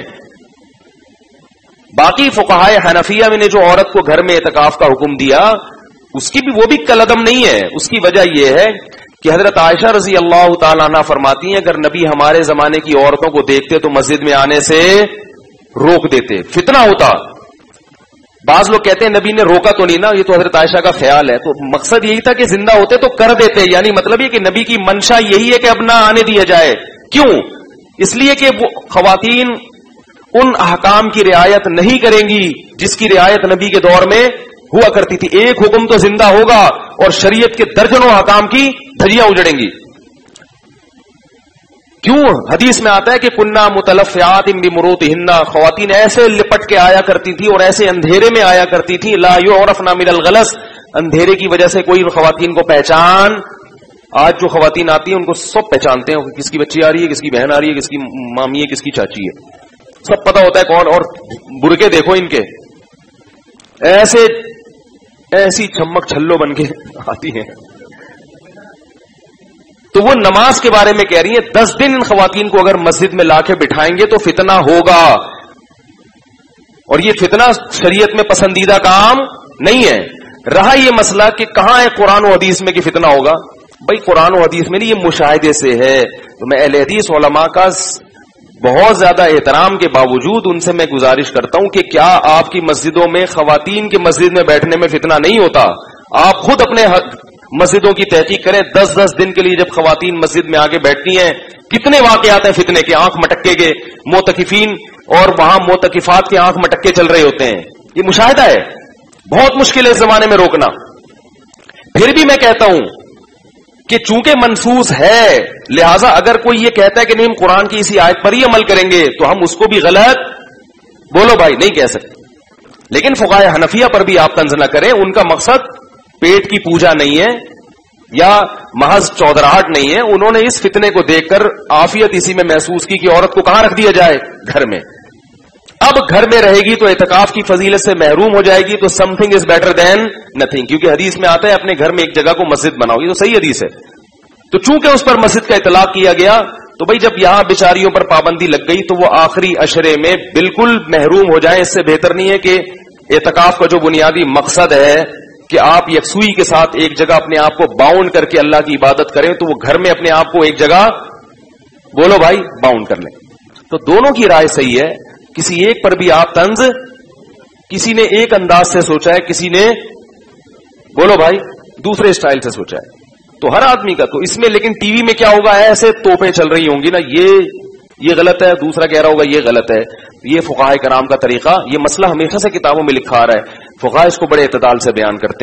باقی فقہائے حنفیہ میں نے جو عورت کو گھر میں اعتکاف کا حکم دیا اس کی بھی وہ بھی کالعدم نہیں ہے، اس کی وجہ یہ ہے کہ حضرت عائشہ رضی اللہ تعالیٰ عنہ فرماتی ہیں اگر نبی ہمارے زمانے کی عورتوں کو دیکھتے تو مسجد میں آنے سے روک دیتے، فتنہ ہوتا۔ بعض لوگ کہتے ہیں نبی نے روکا تو نہیں نا، یہ تو حضرت عائشہ کا خیال ہے، تو مقصد یہی تھا کہ زندہ ہوتے تو کر دیتے، یعنی مطلب یہ کہ نبی کی منشا یہی ہے کہ اب نہ آنے دیا جائے۔ کیوں؟ اس لیے کہ وہ خواتین ان احکام کی رعایت نہیں کریں گی جس کی رعایت نبی کے دور میں ہوا کرتی تھی۔ ایک حکم تو زندہ ہوگا اور شریعت کے درجنوں احکام کی دھجیاں اجڑیں گی۔ کیوں؟ حدیث میں آتا ہے کہ کننا متلفعات بمروطہن، خواتین ایسے لپٹ کے آیا کرتی تھی اور ایسے اندھیرے میں آیا کرتی تھی، لا یعرفن من الغلس، اندھیرے کی وجہ سے کوئی خواتین کو پہچان۔ آج جو خواتین آتی ہیں ان کو سب پہچانتے ہیں، کس کی بچی آ رہی ہے، کس کی بہن آ رہی ہے، کس کی مامی ہے، کس کی چاچی ہے، سب پتا ہوتا ہے کون۔ اور برقے دیکھو ان کے، ایسے ایسی چمک چھلو بن کے آتی ہیں۔ تو وہ نماز کے بارے میں کہہ رہی ہیں دس دن ان خواتین کو اگر مسجد میں لا کے بٹھائیں گے تو فتنہ ہوگا، اور یہ فتنہ شریعت میں پسندیدہ کام نہیں ہے۔ رہا یہ مسئلہ کہ کہاں ہے قرآن و حدیث میں کہ فتنہ ہوگا، بھائی قرآن و حدیث میں نہیں، یہ مشاہدے سے ہے۔ تو میں اہل حدیث علماء کا بہت زیادہ احترام کے باوجود ان سے میں گزارش کرتا ہوں کہ کیا آپ کی مسجدوں میں خواتین کے مسجد میں بیٹھنے میں فتنہ نہیں ہوتا؟ آپ خود اپنے مسجدوں کی تحقیق کریں، دس دس دن کے لیے جب خواتین مسجد میں آگے بیٹھتی ہیں کتنے واقعات ہیں فتنے کے، آنکھ مٹکے کے، معتکفین اور وہاں معتکفات کے آنکھ مٹکے چل رہے ہوتے ہیں، یہ مشاہدہ ہے، بہت مشکل ہے اس زمانے میں روکنا۔ پھر بھی میں کہتا ہوں کہ چونکہ منسوس ہے، لہذا اگر کوئی یہ کہتا ہے کہ نہیں ہم قرآن کی اسی آیت پر ہی عمل کریں گے تو ہم اس کو بھی غلط بولو بھائی نہیں کہہ سکتے۔ لیکن فقہائے حنفیہ پر بھی آپ طنز نہ کریں، ان کا مقصد پیٹ کی پوجا نہیں ہے یا محض چودراہٹ نہیں ہے، انہوں نے اس فتنے کو دیکھ کر عافیت اسی میں محسوس کی کہ عورت کو کہاں رکھ دیا جائے، گھر میں۔ اب گھر میں رہے گی تو اعتکاف کی فضیلت سے محروم ہو جائے گی، تو something is better than nothing, کیونکہ حدیث میں آتا ہے اپنے گھر میں ایک جگہ کو مسجد بناؤ، یہ تو صحیح حدیث ہے۔ تو چونکہ اس پر مسجد کا اطلاق کیا گیا تو بھائی جب یہاں بیچاریوں پر پابندی لگ گئی تو وہ آخری عشرے میں بالکل محروم ہو جائیں، اس سے بہتر نہیں ہے کہ اعتکاف کا جو بنیادی مقصد ہے کہ آپ یکسوئی کے ساتھ ایک جگہ اپنے آپ کو باؤنڈ کر کے اللہ کی عبادت کریں، تو وہ گھر میں اپنے آپ کو ایک جگہ بولو بھائی باؤنڈ کر لیں۔ تو دونوں کی رائے صحیح ہے، کسی ایک پر بھی آپ طنز، کسی نے ایک انداز سے سوچا ہے، کسی نے بولو بھائی دوسرے اسٹائل سے سوچا ہے، تو ہر آدمی کا تو اس میں، لیکن ٹی وی میں کیا ہوگا، ایسے توپیں چل رہی ہوں گی نا، یہ یہ غلط ہے، دوسرا کہہ رہا ہوگا یہ غلط ہے۔ یہ فقہائے کرام کا طریقہ، یہ مسئلہ ہمیشہ سے کتابوں میں لکھا آ رہا ہے، فقہاء اس کو بڑے اعتدال سے بیان کرتے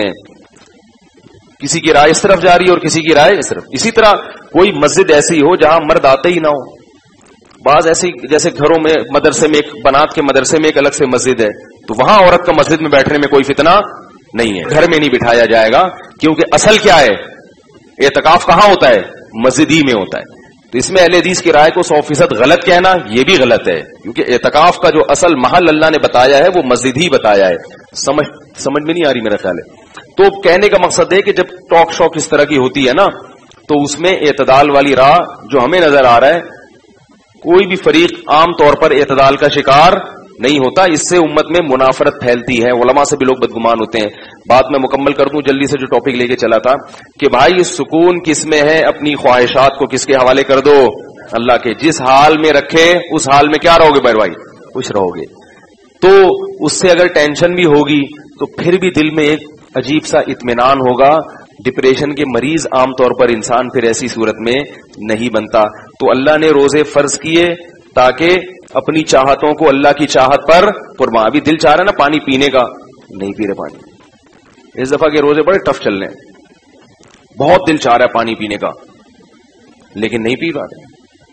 ہیں، کسی کی رائے اس طرف جا رہی ہے اور کسی کی رائے اس طرف۔ اسی طرح کوئی مسجد ایسی ہو جہاں مرد آتے ہی نہ ہو، بعض ایسی جیسے گھروں میں مدرسے میں ایک بنات کے مدرسے میں ایک الگ سے مسجد ہے، تو وہاں عورت کا مسجد میں بیٹھنے میں کوئی فتنہ نہیں ہے، گھر میں نہیں بٹھایا جائے گا، کیونکہ اصل کیا ہے، اعتکاف کہاں ہوتا ہے، مسجد ہی میں ہوتا ہے۔ تو اس میں اہل حدیث کی رائے کو سو فیصد غلط کہنا یہ بھی غلط ہے، کیونکہ اعتکاف کا جو اصل محل اللہ نے بتایا ہے وہ مسجد ہی بتایا ہے۔ سمجھ سمجھ میں نہیں آ رہی میرا خیال ہے۔ تو کہنے کا مقصد ہے کہ جب ٹاک شوک اس طرح کی ہوتی ہے نا، تو اس میں اعتدال والی راہ جو ہمیں نظر آ رہا ہے، کوئی بھی فریق عام طور پر اعتدال کا شکار نہیں ہوتا، اس سے امت میں منافرت پھیلتی ہے، علماء سے بھی لوگ بدگمان ہوتے ہیں۔ بات میں مکمل کر دوں جلدی سے جو ٹاپک لے کے چلا تھا کہ بھائی سکون کس میں ہے، اپنی خواہشات کو کس کے حوالے کر دو، اللہ کے، جس حال میں رکھے اس حال میں کیا رہو گے بھائی بھائی خوش رہو گے۔ تو اس سے اگر ٹینشن بھی ہوگی تو پھر بھی دل میں ایک عجیب سا اطمینان ہوگا. ڈپریشن کے مریض عام طور پر انسان پھر ایسی صورت میں نہیں بنتا. تو اللہ نے روزے فرض کیے تاکہ اپنی چاہتوں کو اللہ کی چاہت پر قربان. ابھی دل چاہ رہا ہے نا پانی پینے کا, نہیں پی رہے پانی. اس دفعہ کے روزے بڑے ٹف چل رہے ہیں, بہت دل چاہ رہا ہے پانی پینے کا لیکن نہیں پی پا رہے.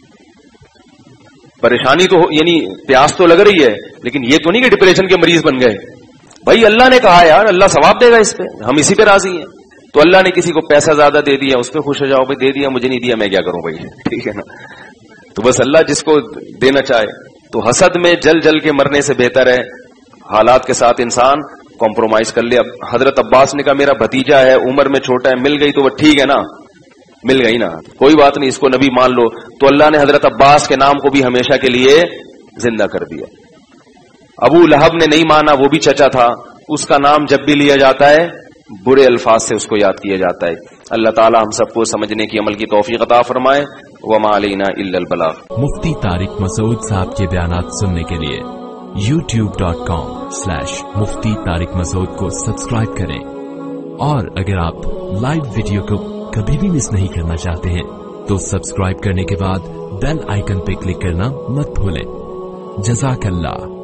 پریشانی تو یعنی پیاس تو لگ رہی ہے لیکن یہ تو نہیں کہ ڈپریشن کے مریض بن گئے. بھائی اللہ نے کہا یار, اللہ ثواب دے گا اس پہ, ہم اسی پہ راضی ہیں. تو اللہ نے کسی کو پیسہ زیادہ دے دیا, اس پہ خوش ہو جاؤ, بھائی دے دیا, مجھے نہیں دیا, میں کیا کروں بھائی, ٹھیک ہے نا. تو بس اللہ جس کو دینا چاہے. تو حسد میں جل جل کے مرنے سے بہتر ہے حالات کے ساتھ انسان کمپرومائز کر لے. اب حضرت عباس نے کہا میرا بھتیجا ہے, عمر میں چھوٹا ہے, مل گئی تو وہ ٹھیک ہے نا, مل گئی نا, کوئی بات نہیں, اس کو نبی مان لو. تو اللہ نے حضرت عباس کے نام کو بھی ہمیشہ کے لیے زندہ کر دیا. ابو لہب نے نہیں مانا, وہ بھی چچا تھا, اس کا نام جب بھی لیا جاتا ہے برے الفاظ سے اس کو یاد کیا جاتا ہے. اللہ تعالی ہم سب کو سمجھنے کی عمل کی توفیق عطا فرمائے. وما علینا الا البلاغ. مفتی طارق مسعود صاحب کے بیانات سننے کے لیے YouTube dot com slash Mufti Tariq Masood کو سبسکرائب کریں, اور اگر آپ لائیو ویڈیو کو کبھی بھی مس نہیں کرنا چاہتے ہیں تو سبسکرائب کرنے کے بعد بیل آئیکن پہ کلک کرنا مت بھولیں. جزاک اللہ.